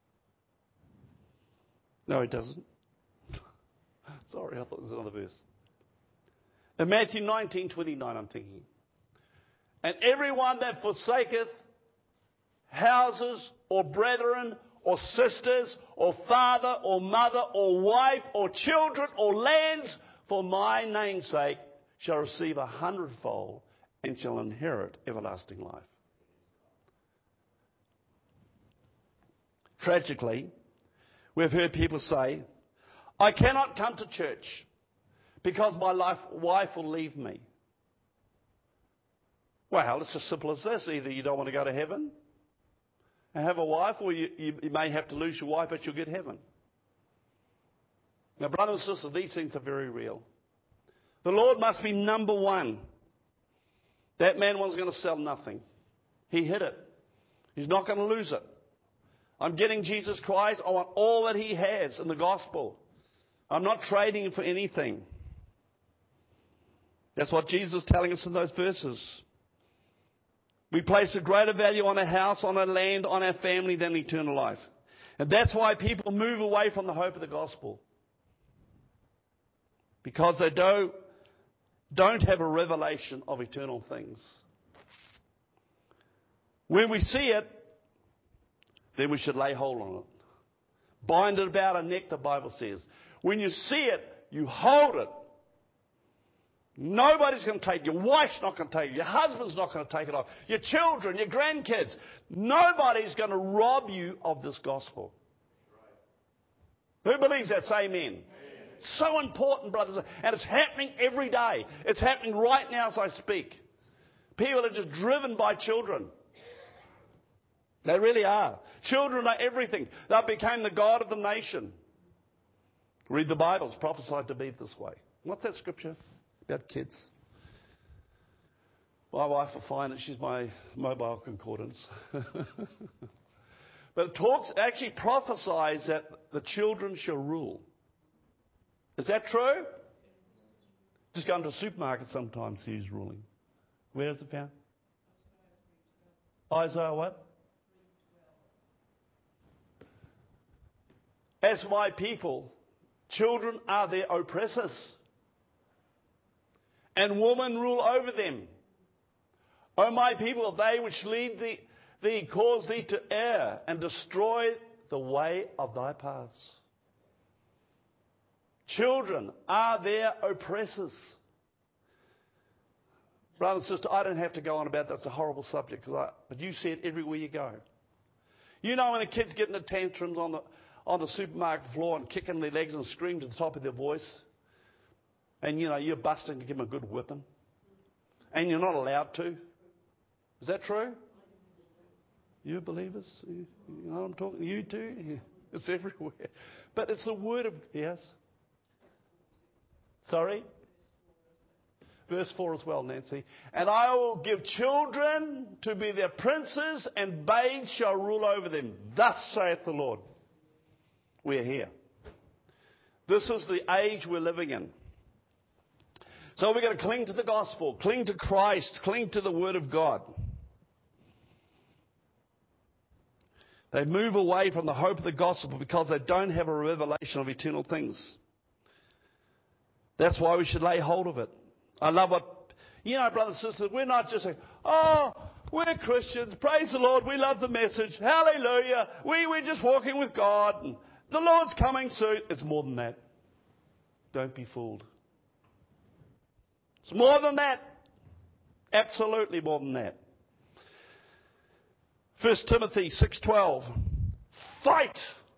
No, he doesn't. Sorry, I thought it was another verse. In Matthew 19:29, I'm thinking. And everyone that forsaketh houses or brethren or sisters or father or mother or wife or children or lands for my name's sake shall receive 100-fold and shall inherit everlasting life. Tragically, we've heard people say, I cannot come to church because my wife will leave me. Well, it's as simple as this. Either you don't want to go to heaven and have a wife, or you may have to lose your wife, but you'll get heaven. Now, brothers and sisters, these things are very real. The Lord must be number one. That man was going to sell nothing. He hid it. He's not going to lose it. I'm getting Jesus Christ. I want all that He has in the gospel. I'm not trading Him for anything. That's what Jesus is telling us in those verses. We place a greater value on a house, on a land, on our family than eternal life. And that's why people move away from the hope of the gospel. Because they don't have a revelation of eternal things. When we see it, then we should lay hold on it. Bind it about our neck, the Bible says. When you see it, you hold it. Nobody's going to take it. Your wife's not going to take it. Your husband's not going to take it off. Your children, your grandkids. Nobody's going to rob you of this gospel. Who believes that? Say amen. So important, brothers. And it's happening every day. It's happening right now as I speak. People are just driven by children. They really are. Children are everything. They became the God of the nation. Read the Bible. It's prophesied to be this way. What's that scripture about kids? My wife will find it. She's my mobile concordance. But it actually prophesies that the children shall rule. Is that true? Just go into a supermarket sometimes, see who's ruling. Where is it found? Isaiah what? As my people, children are their oppressors, and women rule over them. O my people, they which lead thee cause thee to err, and destroy the way of thy paths. Children are their oppressors. Brother and sister, I don't have to go on about that. That's a horrible subject, but you see it everywhere you go. You know when the kids get into tantrums on the supermarket floor and kicking their legs and screaming to the top of their voice, and you're busting to give them a good whipping, and you're not allowed to. Is that true? You believers? You know what I'm talking? You too? Yeah. It's everywhere. But it's the word of... Yes? Sorry? Verse 4 as well, Nancy. And I will give children to be their princes, and babes shall rule over them. Thus saith the Lord. We're here. This is the age we're living in. So we're going to cling to the gospel, cling to Christ, cling to the Word of God. They move away from the hope of the gospel because they don't have a revelation of eternal things. That's why we should lay hold of it. I love what, brothers and sisters, we're not just saying, oh, we're Christians, praise the Lord, we love the message, hallelujah, we're just walking with God, and the Lord's coming soon. It's more than that. Don't be fooled. It's more than that. Absolutely more than that. 1 Timothy 6:12. Fight.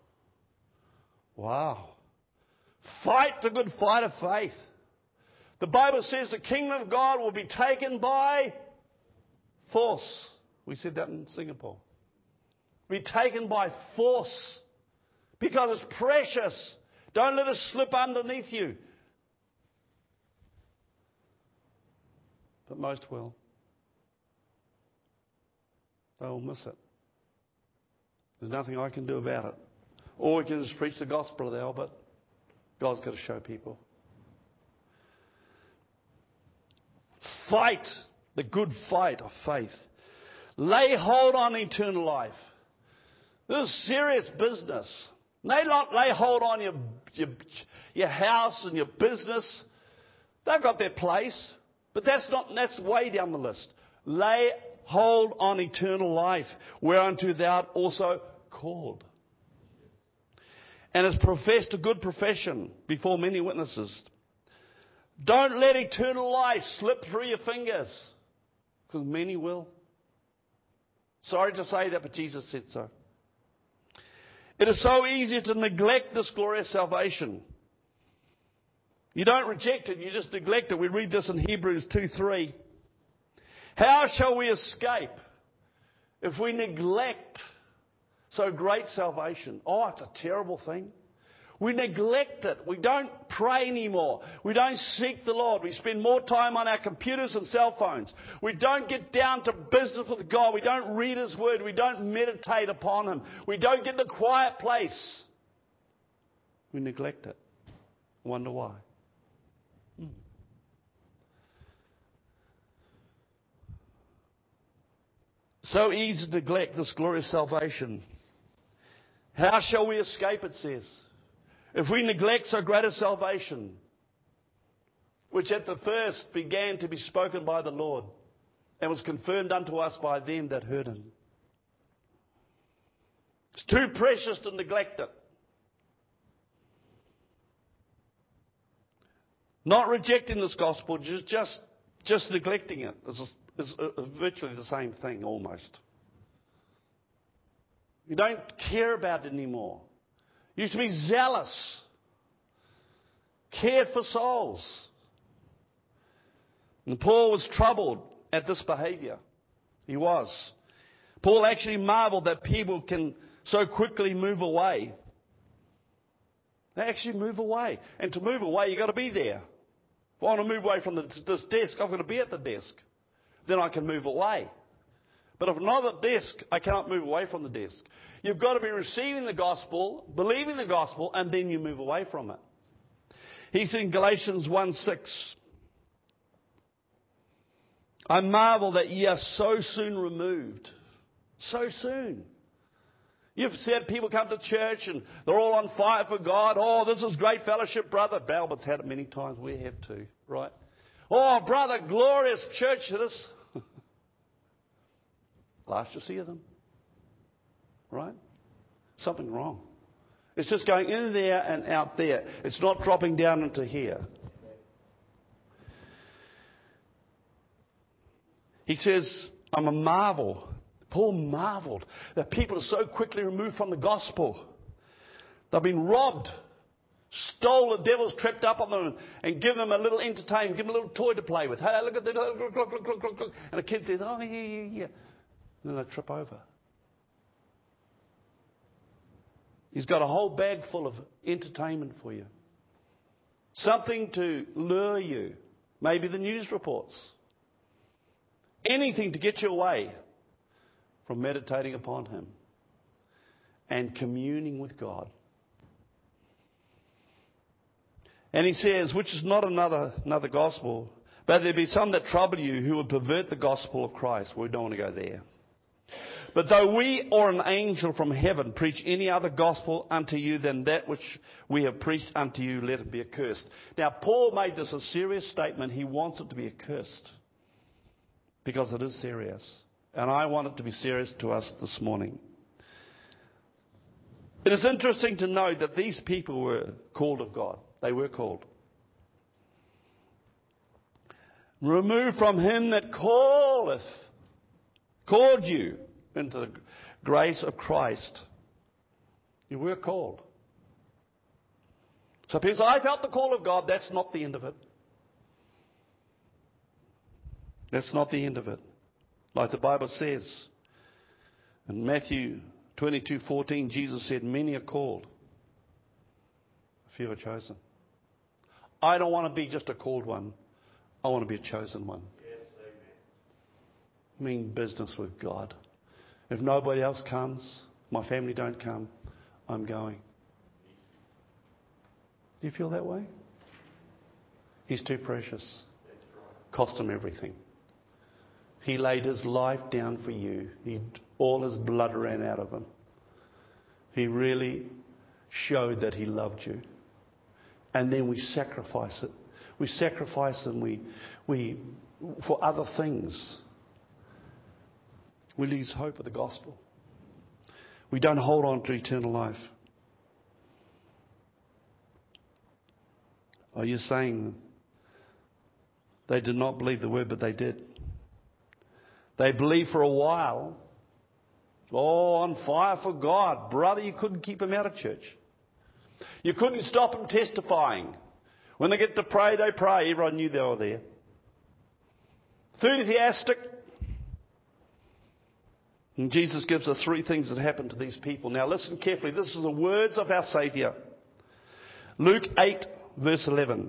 Wow. Fight the good fight of faith. The Bible says the kingdom of God will be taken by force. We said that in Singapore. Be taken by force. Because it's precious. Don't let it slip underneath you. But most will. They will miss it. There's nothing I can do about it. Or we can just preach the gospel of but God's got to show people. Fight the good fight of faith. Lay hold on eternal life. This is serious business. Lay hold on your house and your business. They've got their place. But that's way down the list. Lay hold on eternal life, whereunto thou art also called. And has professed a good profession before many witnesses. Don't let eternal life slip through your fingers, because many will. Sorry to say that, but Jesus said so. It is so easy to neglect this glorious salvation. You don't reject it, you just neglect it. We read this in Hebrews 2:3. How shall we escape if we neglect so great salvation? Oh, it's a terrible thing. We neglect it. We don't pray anymore. We don't seek the Lord. We spend more time on our computers and cell phones. We don't get down to business with God. We don't read His Word. We don't meditate upon Him. We don't get in a quiet place. We neglect it. Wonder why. So easy to neglect this glorious salvation. How shall we escape, it says, if we neglect so great a salvation, which at the first began to be spoken by the Lord, and was confirmed unto us by them that heard Him. It's too precious to neglect it. Not rejecting this gospel, just neglecting it is virtually the same thing almost. You don't care about it anymore. You used to be zealous. Care for souls. And Paul was troubled at this behavior. He was. Paul actually marveled that people can so quickly move away. They actually move away. And to move away, you've got to be there. If I want to move away from this desk, I've got to be at the desk. Then I can move away. But if I'm not at the desk, I cannot move away from the desk. You've got to be receiving the gospel, believing the gospel, and then you move away from it. He said in Galatians 1:6, I marvel that ye are so soon removed. So soon. You've said people come to church and they're all on fire for God. Oh, this is great fellowship, brother. Balbert's had it many times. We have too, right? Oh, brother, glorious church this. Last you see of them. Right? Something wrong. It's just going in there and out there. It's not dropping down into here. He says, I'm a marvel. Paul marveled that people are so quickly removed from the gospel. They've been robbed, stole, the devil's tripped up on them and give them a little entertainment, give them a little toy to play with. Hey, look at that. Look. And the kid says, oh, yeah. And then they trip over. He's got a whole bag full of entertainment for you. Something to lure you. Maybe the news reports. Anything to get you away from meditating upon Him and communing with God. And he says, which is not another gospel, but there be some that trouble you who would pervert the gospel of Christ. We don't want to go there. But though we or an angel from heaven preach any other gospel unto you than that which we have preached unto you, let it be accursed. Now, Paul made this a serious statement. He wants it to be accursed because it is serious. And I want it to be serious to us this morning. It is interesting to know that these people were called of God. They were called. Remove from him that called you into the grace of Christ. You were called. So people say, I felt the call of God. That's not the end of it. That's not the end of it. Like the Bible says in Matthew 22:14, Jesus said, many are called, a few are chosen. I don't want to be just a called one. I want to be a chosen one. Yes, amen. Mean business with God. If nobody else comes, my family don't come, I'm going. Do you feel that way? He's too precious. Cost him everything. He laid his life down for you. All his blood ran out of him. He really showed that he loved you. And then we sacrifice it. We sacrifice and we for other things. We lose hope of the gospel. We don't hold on to eternal life. Are you saying they did not believe the word, but they did? They believed for a while. Oh, on fire for God. Brother, you couldn't keep them out of church. You couldn't stop them testifying. When they get to pray, they pray. Everyone knew they were there. Enthusiastic. And Jesus gives us three things that happened to these people. Now listen carefully. This is the words of our Saviour. Luke 8, verse 11.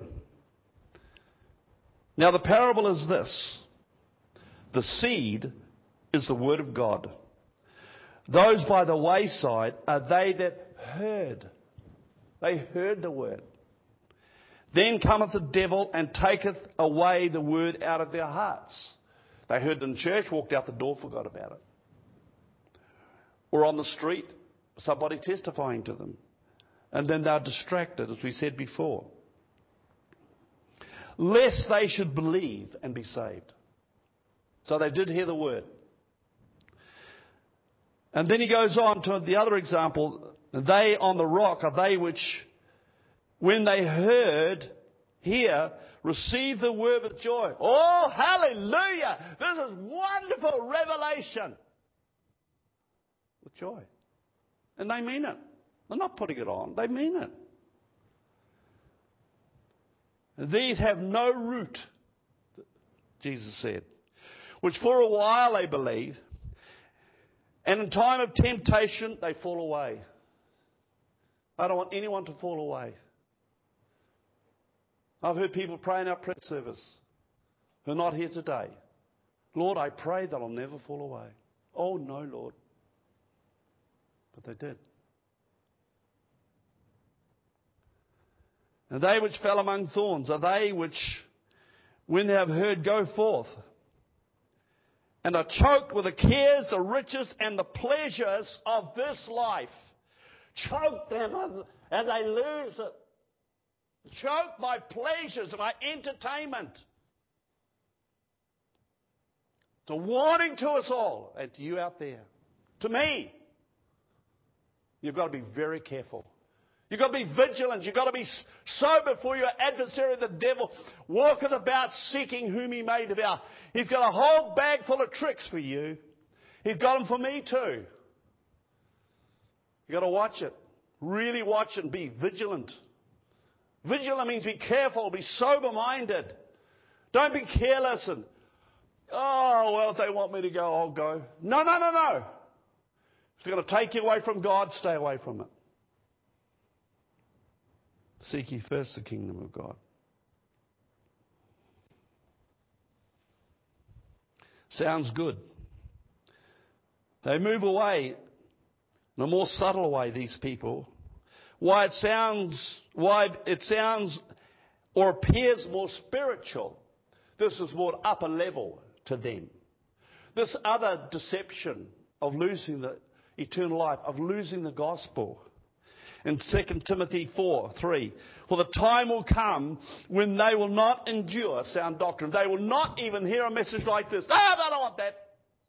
Now the parable is this. The seed is the word of God. Those by the wayside are they that heard. They heard the word. Then cometh the devil and taketh away the word out of their hearts. They heard it in church, walked out the door, forgot about it. Or on the street, somebody testifying to them. And then they're distracted, as we said before. Lest they should believe and be saved. So they did hear the word. And then he goes on to the other example. They on the rock are they which, when they hear, receive the word with joy. Oh, hallelujah! This is wonderful revelation. With joy. And they mean it. They're not putting it on. They mean it. These have no root, Jesus said, which for a while they believe, and in time of temptation they fall away. I don't want anyone to fall away. I've heard people pray in our prayer service who are not here today. Lord, I pray that I'll never fall away. Oh, no, Lord. But they did. And they which fell among thorns are they which, when they have heard, go forth, and are choked with the cares, the riches, and the pleasures of this life. Choke them and they lose it. Choked by pleasures, by entertainment. It's a warning to us all, and to you out there. To me. You've got to be very careful. You've got to be vigilant. You've got to be sober, for your adversary, the devil, walketh about seeking whom he may devour. He's got a whole bag full of tricks for you. He's got them for me too. You've got to watch it. Really watch it and be vigilant. Vigilant means be careful, be sober-minded. Don't be careless and, oh, well, if they want me to go, I'll go. No. If it's going to take you away from God, stay away from it. Seek ye first the kingdom of God. Sounds good. They move away in a more subtle way, these people. Why it sounds or appears more spiritual. This is more upper level to them. This other deception of losing the eternal life, of losing the gospel. In 2 Timothy 4:3, for the time will come when they will not endure sound doctrine. They will not even hear a message like this. I don't want that.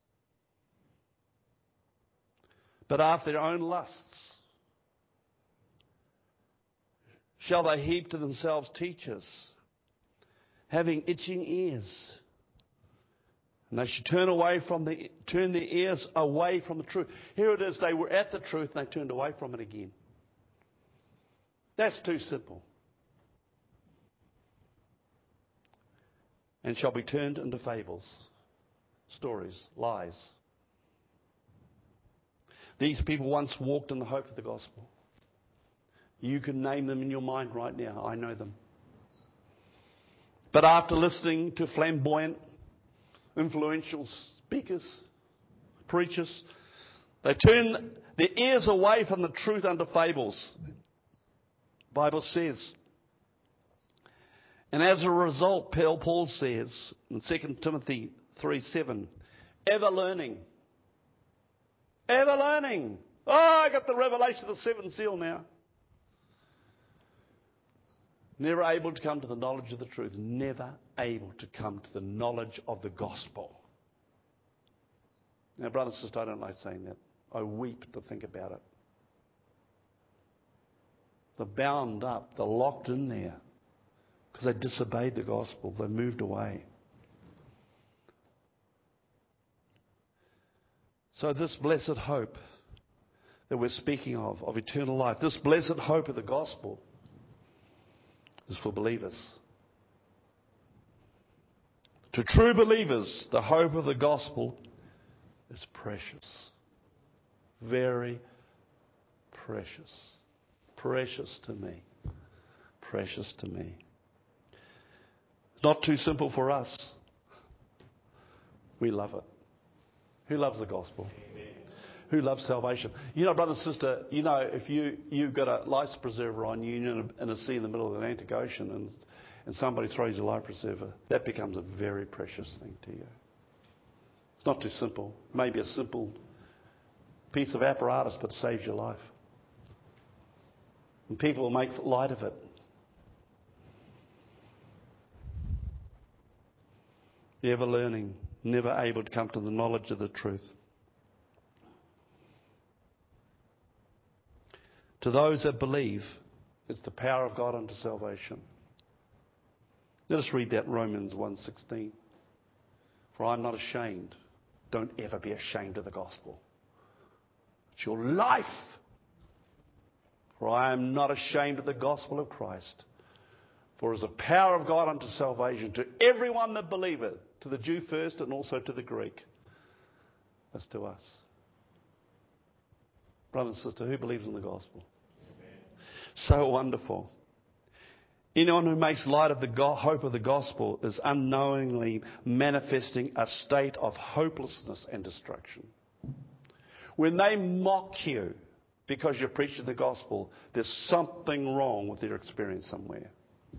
But after their own lusts shall they heap to themselves teachers, having itching ears. And they should turn their ears away from the truth. Here it is, they were at the truth and they turned away from it again. That's too simple. And shall be turned into fables, stories, lies. These people once walked in the hope of the gospel. You can name them in your mind right now. I know them. But after listening to flamboyant, influential speakers, preachers, they turn their ears away from the truth unto fables. The Bible says. And as a result, Paul says in 2 Timothy 3:7, ever learning. Ever learning. Oh, I got the revelation of the seventh seal now. Never able to come to the knowledge of the truth. Never able to come to the knowledge of the gospel. Now, brothers and sisters, I don't like saying that. I weep to think about it. They're bound up. They're locked in there. Because they disobeyed the gospel. They moved away. So this blessed hope that we're speaking of eternal life, this blessed hope of the gospel is for believers. To true believers, the hope of the gospel is precious. Very precious. Precious to me. precious to me. It's not too simple for us. We love it. Who loves the gospel? Who loves salvation? You know, brother and sister, you know, if you've got a life preserver on you in a sea in the middle of the Atlantic Ocean and somebody throws your life preserver, that becomes a very precious thing to you. It's not too simple. Maybe a simple piece of apparatus, but saves your life. And people will make light of it. Ever learning, never able to come to the knowledge of the truth. To those that believe, it's the power of God unto salvation. Let us read that Romans 1:16. For I'm not ashamed. Don't ever be ashamed of the gospel. It's your life. For I am not ashamed of the gospel of Christ. For it is the power of God unto salvation to everyone that believeth, to the Jew first and also to the Greek. That's to us. Brother and sister, who believes in the gospel? Amen. So wonderful. Anyone who makes light of the hope of the gospel is unknowingly manifesting a state of hopelessness and destruction. When they mock you because you're preaching the gospel, there's something wrong with their experience somewhere.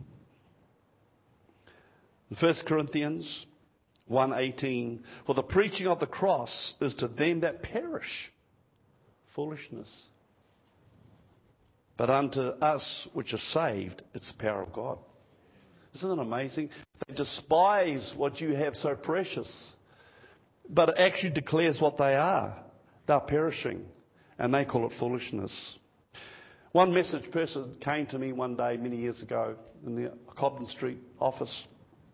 In 1 Corinthians 1:18, for the preaching of the cross is to them that perish foolishness. But unto us which are saved, it's the power of God. Isn't it amazing? They despise what you have so precious. But it actually declares what they are. They're perishing. And they call it foolishness. One message person came to me one day many years ago in the Cobden Street office.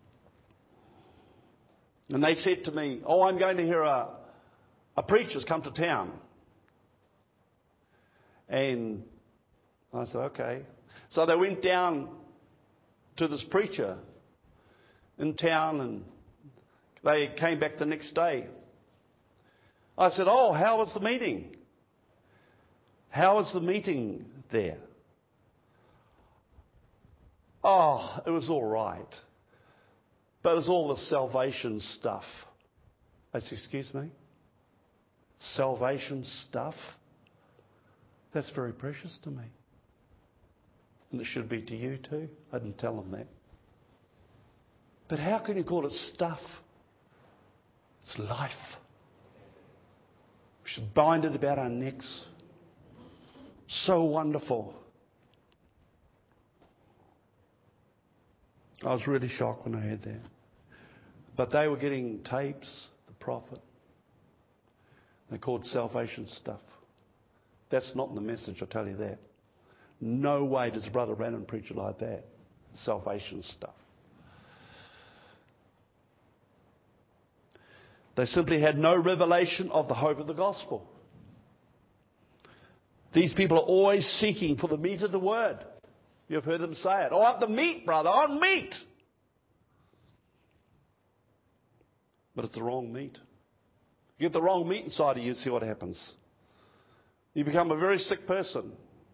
And they said to me, I'm going to hear a preacher's come to town. And I said, okay. So they went down to this preacher in town and they came back the next day. I said, how was the meeting? How was the meeting there? It was all right. But it was all the salvation stuff. I said, excuse me? Salvation stuff? That's very precious to me. And it should be to you too. I didn't tell them that. But how can you call it stuff? It's life. We should bind it about our necks. So wonderful. I was really shocked when I heard that. But they were getting tapes, the prophet. They called salvation stuff. That's not in the message, I'll tell you that. No way does Brother Branham preach it like that. Salvation stuff. They simply had no revelation of the hope of the gospel. These people are always seeking for the meat of the word. You've heard them say it. I want the meat, brother. I want meat. But it's the wrong meat. You get the wrong meat inside of you, see what happens. You become a very sick person.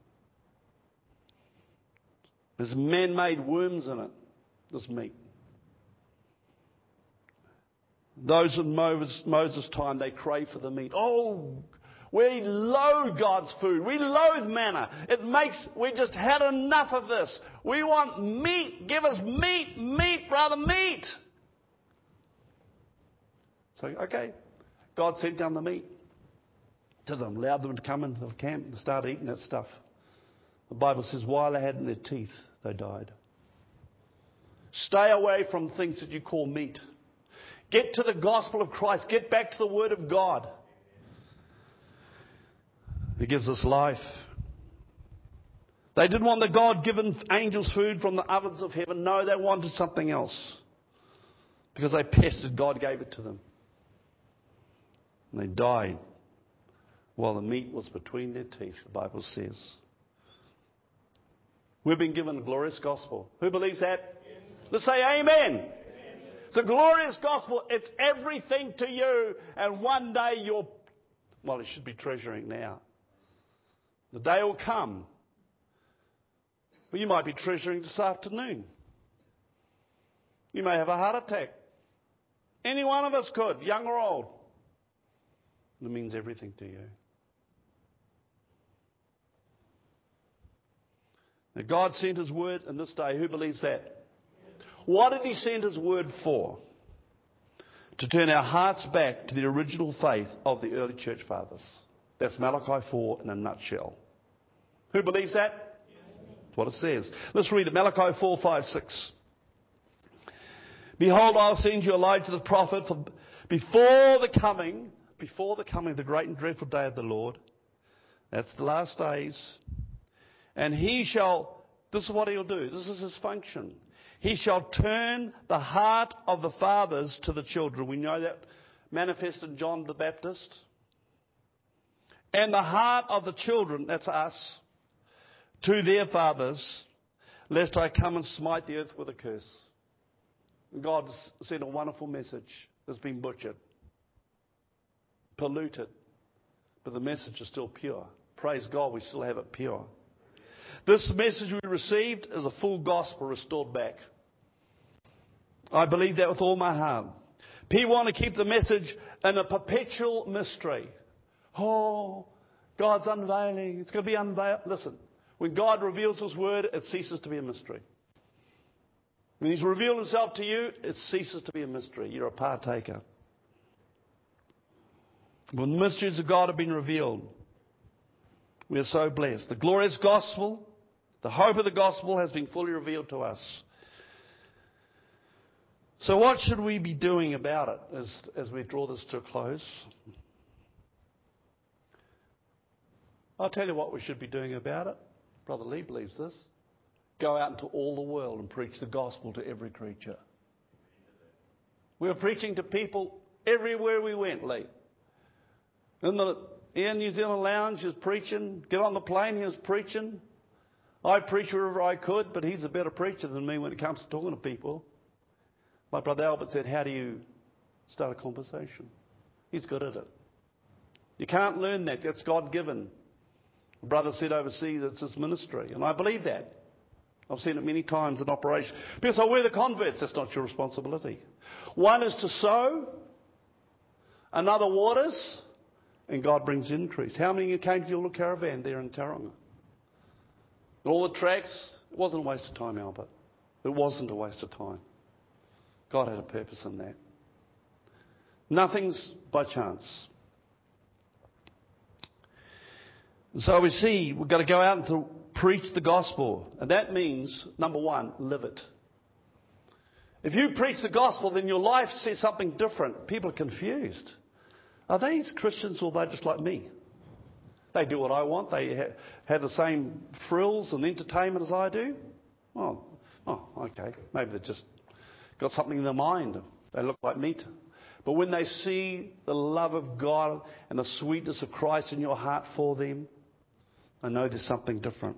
There's man-made worms in it, this meat. Those in Moses' time, they crave for the meat. We loathe God's food. We loathe manna. We just had enough of this. We want meat. Give us meat, brother, meat. So, okay. God sent down the meat to them, allowed them to come into the camp and start eating that stuff. The Bible says, while they had in their teeth, they died. Stay away from things that you call meat. Get to the gospel of Christ. Get back to the Word of God. He gives us life. They didn't want the God-given angels food from the ovens of heaven. No, they wanted something else. Because they pestered, God gave it to them. And they died while the meat was between their teeth, the Bible says. We've been given a glorious gospel. Who believes that? Let's say amen. It's a glorious gospel. It's everything to you. And one day you should be treasuring now. The day will come But you might be treasuring this afternoon. You may have a heart attack. Any one of us could, young or old. It means everything to you. Now, God sent His word in this day. Who believes that? What did He send His word for? To turn our hearts back to the original faith of the early church fathers. That's Malachi 4 in a nutshell. Who believes that? That's what it says. Let's read it. Malachi 4, 5, 6. Behold, I'll send you Elijah the prophet before the coming of the great and dreadful day of the Lord. That's the last days. And he shall, this is what he'll do. This is his function. He shall turn the heart of the fathers to the children. We know that manifested in John the Baptist. And the heart of the children, that's us, to their fathers, lest I come and smite the earth with a curse. God sent a wonderful message that's been butchered, polluted, but the message is still pure. Praise God, we still have it pure. This message we received is a full gospel restored back. I believe that with all my heart. People want to keep the message in a perpetual mystery. Oh, God's unveiling. It's going to be unveiled. Listen, when God reveals His word, it ceases to be a mystery. When He's revealed Himself to you, it ceases to be a mystery. You're a partaker. When the mysteries of God have been revealed, we are so blessed. The glorious gospel, the hope of the gospel has been fully revealed to us. So what should we be doing about it as we draw this to a close? I'll tell you what we should be doing about it. Brother Lee believes this. Go out into all the world and preach the gospel to every creature. We were preaching to people everywhere we went, Lee. In the Air New Zealand Lounge, he was preaching. Get on the plane, he was preaching. I preach wherever I could, but he's a better preacher than me when it comes to talking to people. My brother Albert said, how do you start a conversation? He's good at it. You can't learn that. That's God-given. My brother said overseas it's his ministry, and I believe that. I've seen it many times in operation. Because I wear the converts. That's not your responsibility. One is to sow, another waters, and God brings increase. How many of you came to your little caravan there in Tauranga? All the tracks, it wasn't a waste of time, Albert. It wasn't a waste of time. God had a purpose in that. Nothing's by chance. And so we see we've got to go out and to preach the gospel. And that means, number one, live it. If you preach the gospel, then your life says something different. People are confused. Are they Christians or are they just like me? They do what I want. They have the same frills and entertainment as I do. Oh, okay. Maybe they've just got something in their mind. They look like me. But when they see the love of God and the sweetness of Christ in your heart for them, I know there's something different.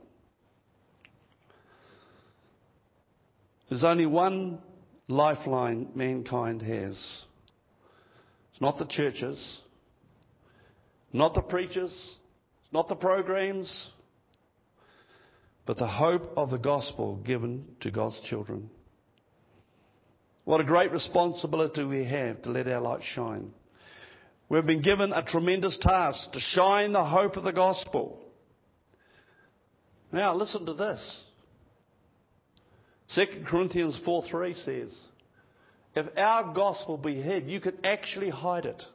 There's only one lifeline mankind has. It's not the churches, not the preachers, it's not the programs, but the hope of the gospel given to God's children. What a great responsibility we have to let our light shine. We've been given a tremendous task to shine the hope of the gospel. Now listen to this. 2 Corinthians 4:3 says, if our gospel be hid, you could actually hide it.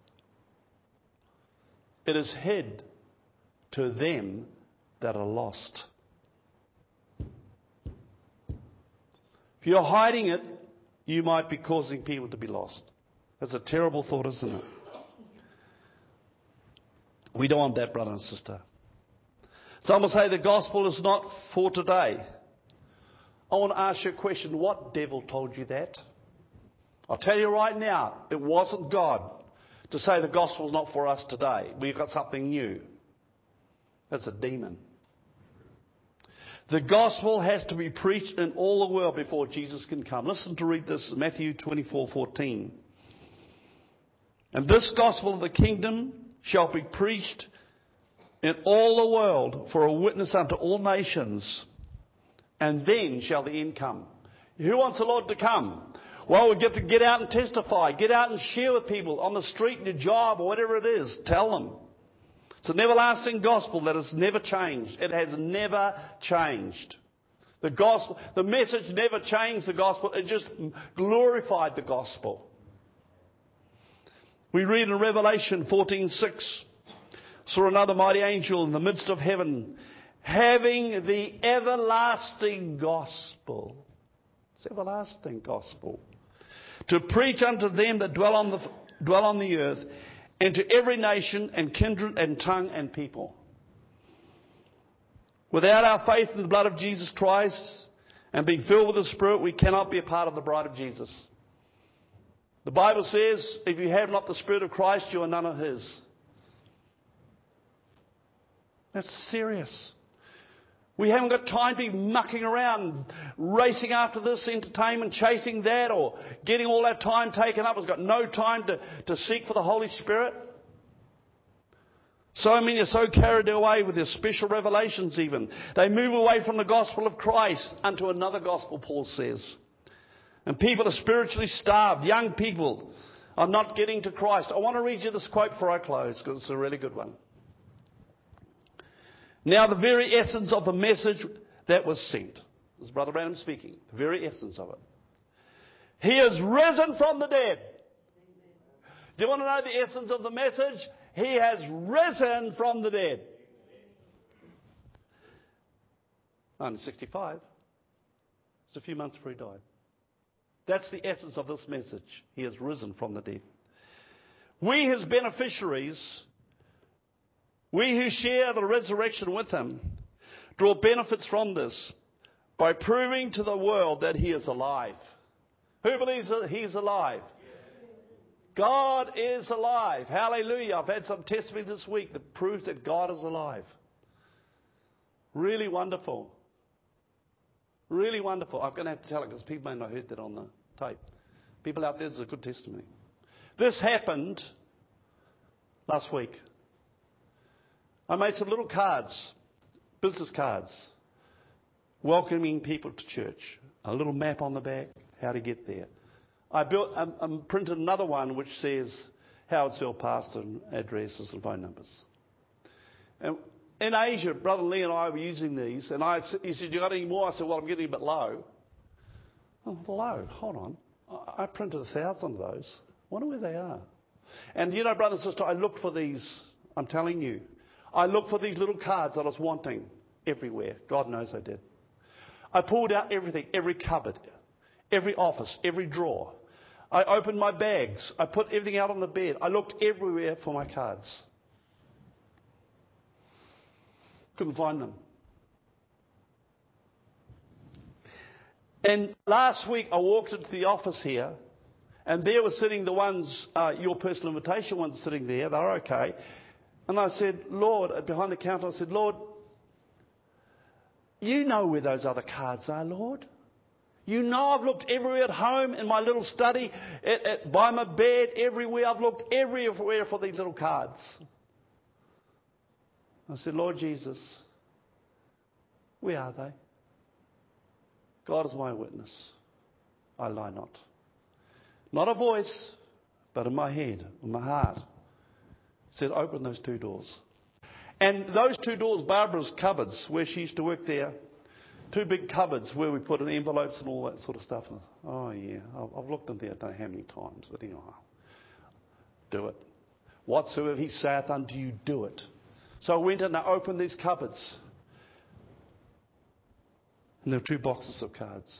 It is hid to them that are lost. If you're hiding it, you might be causing people to be lost. That's a terrible thought, isn't it? We don't want that, brother and sister. Some will say the gospel is not for today. I want to ask you a question. What devil told you that? I'll tell you right now, it wasn't God to say the gospel is not for us today. We've got something new. That's a demon. The gospel has to be preached in all the world before Jesus can come. Listen to read this, Matthew 24:14. And this gospel of the kingdom shall be preached in all the world for a witness unto all nations. and then shall the end come. Who wants the Lord to come? Well, we get to get out and testify. Get out and share with people on the street, in your job, or whatever it is. Tell them. It's an everlasting gospel that has never changed. It has never changed. The gospel, the message never changed the gospel. It just glorified the gospel. We read in Revelation 14:6, saw another mighty angel in the midst of heaven, having the everlasting gospel. It's everlasting gospel. To preach unto them that dwell on the earth, and to every nation and kindred and tongue and people. Without our faith in the blood of Jesus Christ and being filled with the Spirit, we cannot be a part of the bride of Jesus. The Bible says, if you have not the Spirit of Christ, you are none of His. That's serious. We haven't got time to be mucking around, racing after this entertainment, chasing that, or getting all that time taken up. We've got no time to seek for the Holy Spirit. So many are so carried away with their special revelations even. They move away from the gospel of Christ unto another gospel, Paul says. And people are spiritually starved. Young people are not getting to Christ. I want to read you this quote before I close, because it's a really good one. Now the very essence of the message that was sent. This is Brother Branham speaking. The very essence of it. He is risen from the dead. Do you want to know the essence of the message? He has risen from the dead. 1965. It's a few months before he died. That's the essence of this message. He has risen from the dead. We, his beneficiaries, we who share the resurrection with him, draw benefits from this by proving to the world that he is alive. Who believes that he is alive? God is alive. Hallelujah. I've had some testimony this week that proves that God is alive. Really wonderful. Really wonderful. I'm going to have to tell it because people may not have heard that on the tape. People out there, there's a good testimony. This happened last week. I made some little cards, business cards, welcoming people to church. A little map on the back, how to get there. I printed another one which says Howard Cell pastor and addresses and phone numbers. And in Asia, Brother Lee and I were using these, and he said, "You got any more?" I said, "Well, I'm getting a bit low." Oh, low? Hold on. I printed 1,000 of those. I wonder where they are. And you know, brother and sister, I looked for these. I'm telling you, I looked for these little cards that I was wanting everywhere. God knows I did. I pulled out everything, every cupboard, every office, every drawer. I opened my bags. I put everything out on the bed. I looked everywhere for my cards. Couldn't find them. And last week I walked into the office here, and there were sitting the ones, your personal invitation ones sitting there. They're okay. And I said, "Lord," behind the counter, I said, "Lord, you know where those other cards are, Lord. You know I've looked everywhere at home, in my little study, by my bed, everywhere. I've looked everywhere for these little cards." I said, "Lord Jesus, where are they? God is my witness. I lie not. Not a voice, but in my head, in my heart." Said, "Open those two doors." And those two doors, Barbara's cupboards, where she used to work there, two big cupboards where we put in envelopes and all that sort of stuff. Oh yeah, I've looked in there, I don't know how many times, but anyway, do it. Whatsoever he saith unto you, do it. So I went and I opened these cupboards. And there were 2 boxes of cards.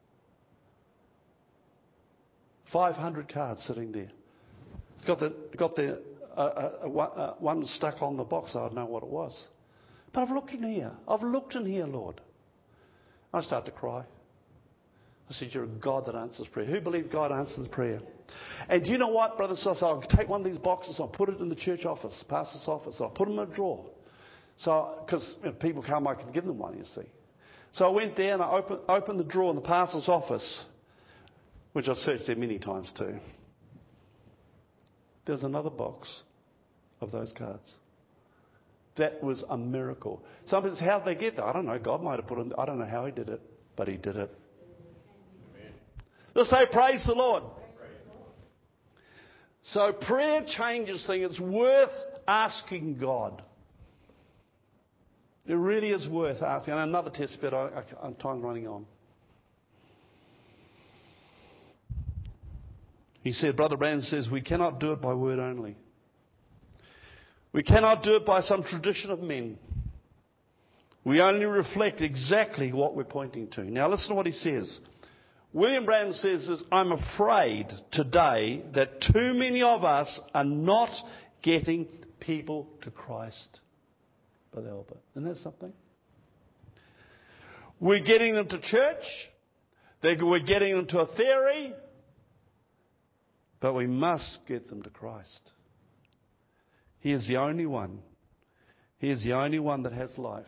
500 cards sitting there. It's got the one stuck on the box. I don't know what it was. But I've looked in here. I've looked in here, Lord. I started to cry. I said, "You're a God that answers prayer." Who believes God answers prayer? And do you know what, brothers and sisters? I'll take one of these boxes, I'll put it in the church office, pastor's office, I'll put them in a drawer. So, because if people come, I can give them one, you see. So I went there and I opened the drawer in the pastor's office, which I searched there many times too. There's another box of those cards. That was a miracle. Some people say, how did they get there? I don't know. God might have put him. I don't know how he did it, but he did it. Let's say praise the Lord. So prayer changes things. It's worth asking God. It really is worth asking. And another test bit. I'm time running on. He said, Brother Brand says, we cannot do it by word only. We cannot do it by some tradition of men. We only reflect exactly what we're pointing to. Now listen to what he says. William Brand says this, I'm afraid today that too many of us are not getting people to Christ. Brother Albert, isn't that something? We're getting them to church. We're getting them to a theory. But we must get them to Christ. He is the only one. He is the only one that has life.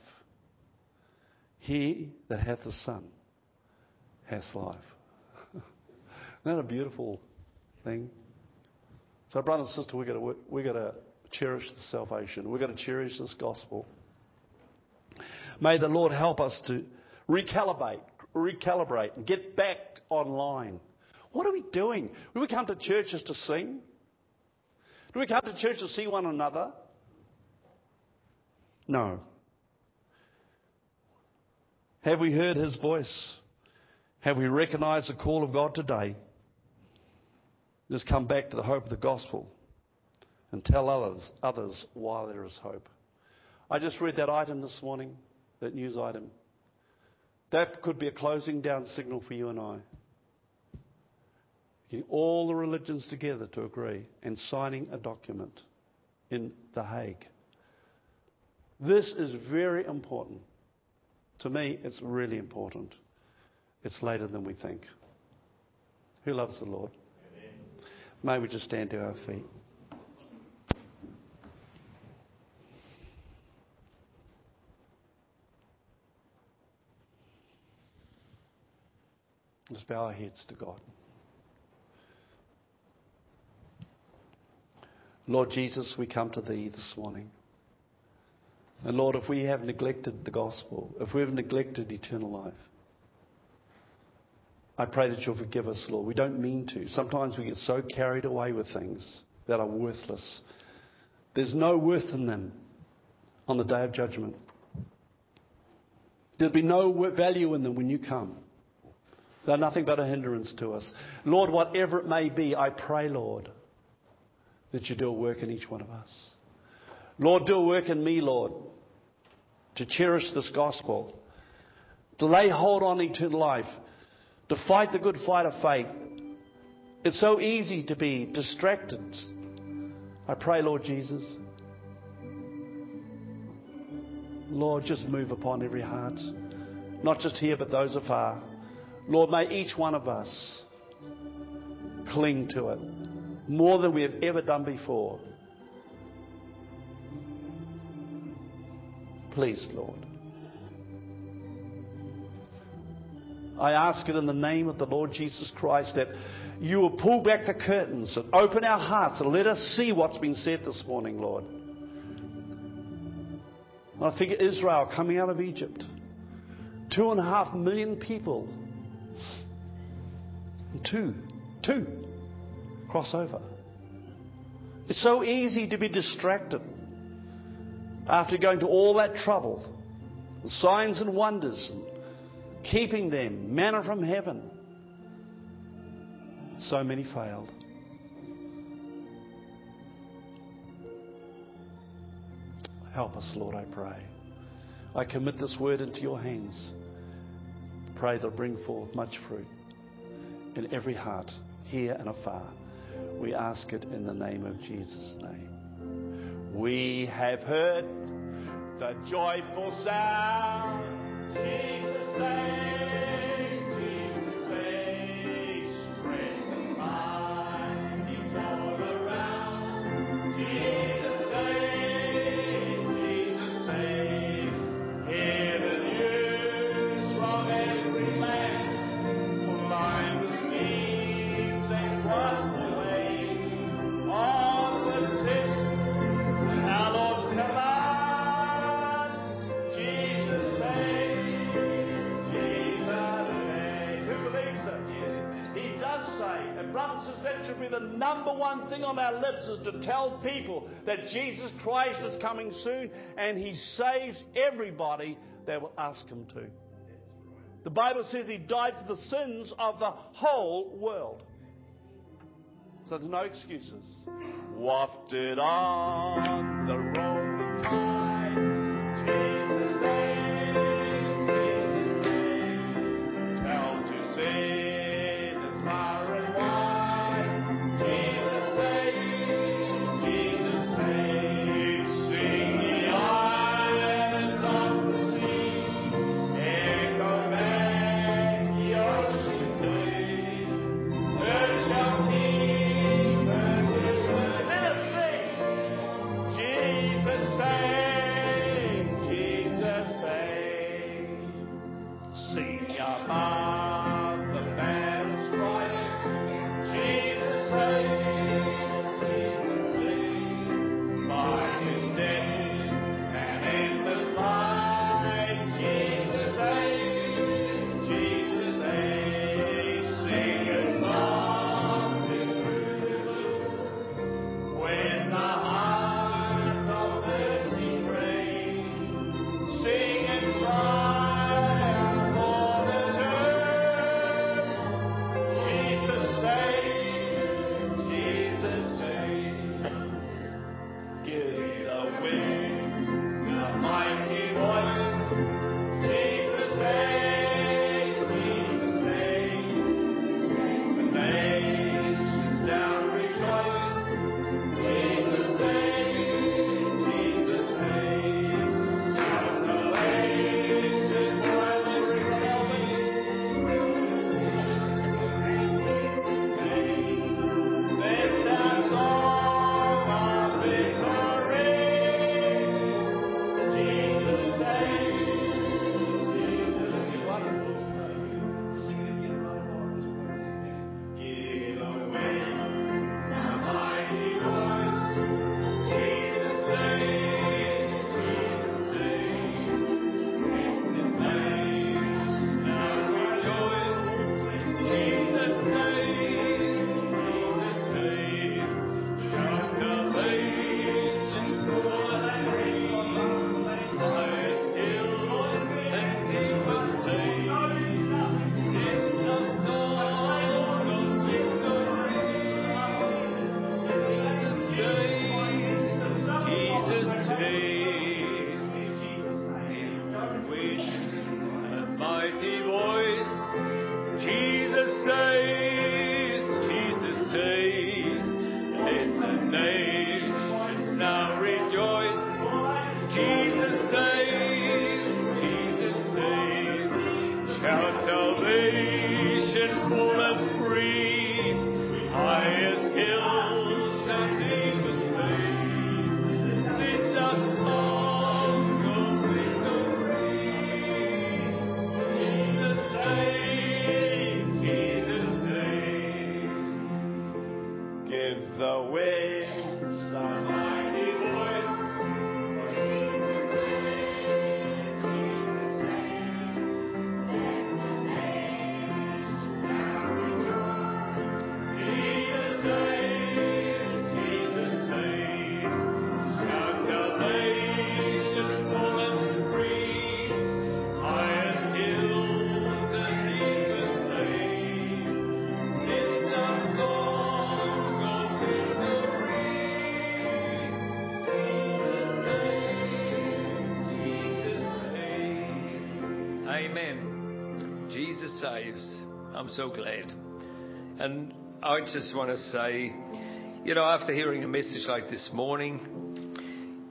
He that hath the Son has life. Isn't that a beautiful thing? So, brother and sister, we've got to cherish the salvation. We've got to cherish this gospel. May the Lord help us to recalibrate and get back online. What are we doing? Do we come to churches to sing? Do we come to church to see one another? No. Have we heard his voice? Have we recognized the call of God today? Just come back to the hope of the gospel and tell others why there is hope. I just read that item this morning, that news item. That could be a closing down signal for you and I. Getting all the religions together to agree and signing a document in The Hague. This is very important. To me, it's really important. It's later than we think. Who loves the Lord? Amen. May we just stand to our feet. Let's bow our heads to God. Lord Jesus, we come to Thee this morning. And Lord, if we have neglected the gospel, if we have neglected eternal life, I pray that You'll forgive us, Lord. We don't mean to. Sometimes we get so carried away with things that are worthless. There's no worth in them on the day of judgment. There'll be no value in them when You come. They're nothing but a hindrance to us. Lord, whatever it may be, I pray, Lord, that You do a work in each one of us. Lord, do a work in me, Lord, to cherish this gospel, to lay hold on eternal life, to fight the good fight of faith. It's so easy to be distracted. I pray, Lord Jesus, Lord, just move upon every heart, not just here but those afar. Lord, may each one of us cling to it more than we have ever done before. Please, Lord. I ask it in the name of the Lord Jesus Christ that You will pull back the curtains and open our hearts and let us see what's been said this morning, Lord. I think of Israel coming out of Egypt. 2.5 million people. Two cross over. It's so easy to be distracted after going to all that trouble, signs and wonders, and keeping them, manna from heaven. So many failed. Help us, Lord, I pray. I commit this word into Your hands. Pray they'll bring forth much fruit in every heart, here and afar. We ask it in the name of Jesus' name. We have heard the joyful sound. Jesus saves, Jesus saves. Spread the tidings all around. Jesus saves, Jesus saves. Hear the news from every land. Flying the steeds and cross the waves. On the tips, our Lord's command. brothers and sisters, that should be the number one thing on our lips, is to tell people that Jesus Christ is coming soon and He saves everybody that will ask Him to. The Bible says He died for the sins of the whole world. So there's no excuses. Wafted on the rolling tide, Jesus saves, Jesus saves. Tell to sinners far and wide, Jesus saves, Jesus saves. Sing the islands of the sea, echo back the ocean day. Earth shall hear. Amen. Jesus saves. I'm so glad. And I just want to say, after hearing a message like this morning,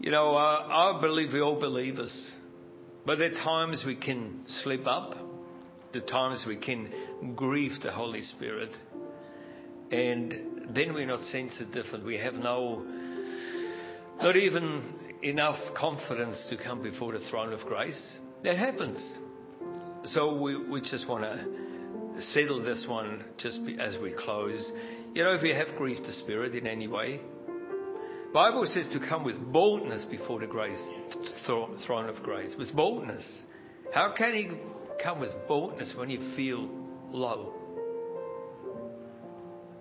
I believe we're all believers. But there are times we can slip up. There are times we can grieve the Holy Spirit. And then we're not sensitive and we have not even enough confidence to come before the throne of grace. That happens. So we just want to settle this one just as we close. If you have grieved the Spirit in any way, the Bible says to come with boldness before the throne of grace. With boldness. How can you come with boldness when you feel low?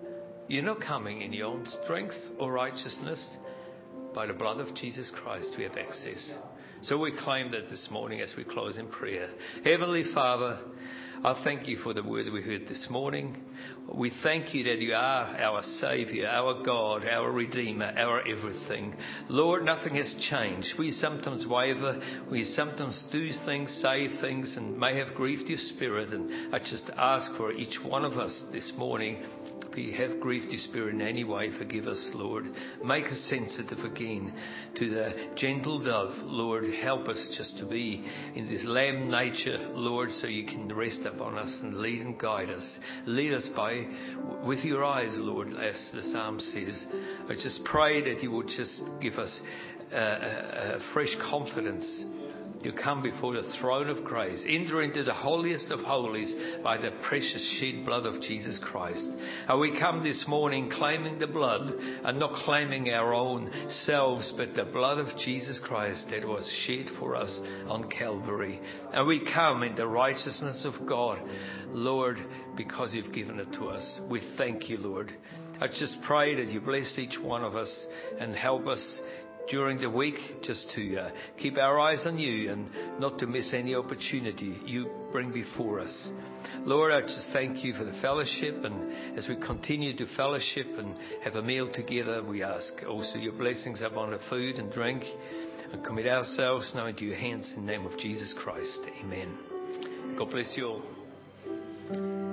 You're not coming in your own strength or righteousness. By the blood of Jesus Christ we have access. So we claim that this morning as we close in prayer. Heavenly Father, I thank you for the word we heard this morning. We thank you that you are our Saviour, our God, our Redeemer, our everything. Lord, nothing has changed. We sometimes waver. We sometimes do things, say things, and may have grieved your spirit. And I just ask for each one of us this morning, if we have grieved your spirit in any way, forgive us, Lord. Make us sensitive again to the gentle dove. Lord, help us just to be in this lamb nature, Lord, so you can rest upon us and lead and guide us. Lead us with your eyes, Lord, as the psalm says. I just pray that you would just give us a fresh confidence to come before the throne of grace, enter into the holiest of holies by the precious shed blood of Jesus Christ. And we come this morning claiming the blood and not claiming our own selves, but the blood of Jesus Christ that was shed for us on Calvary. And we come in the righteousness of God, Lord, because you've given it to us. We thank you, Lord. I just pray that you bless each one of us and help us during the week just to keep our eyes on you and not to miss any opportunity you bring before us. Lord, I just thank you for the fellowship, and as we continue to fellowship and have a meal together, we ask also your blessings upon the food and drink, and commit ourselves now into your hands in the name of Jesus Christ. Amen. God bless you all.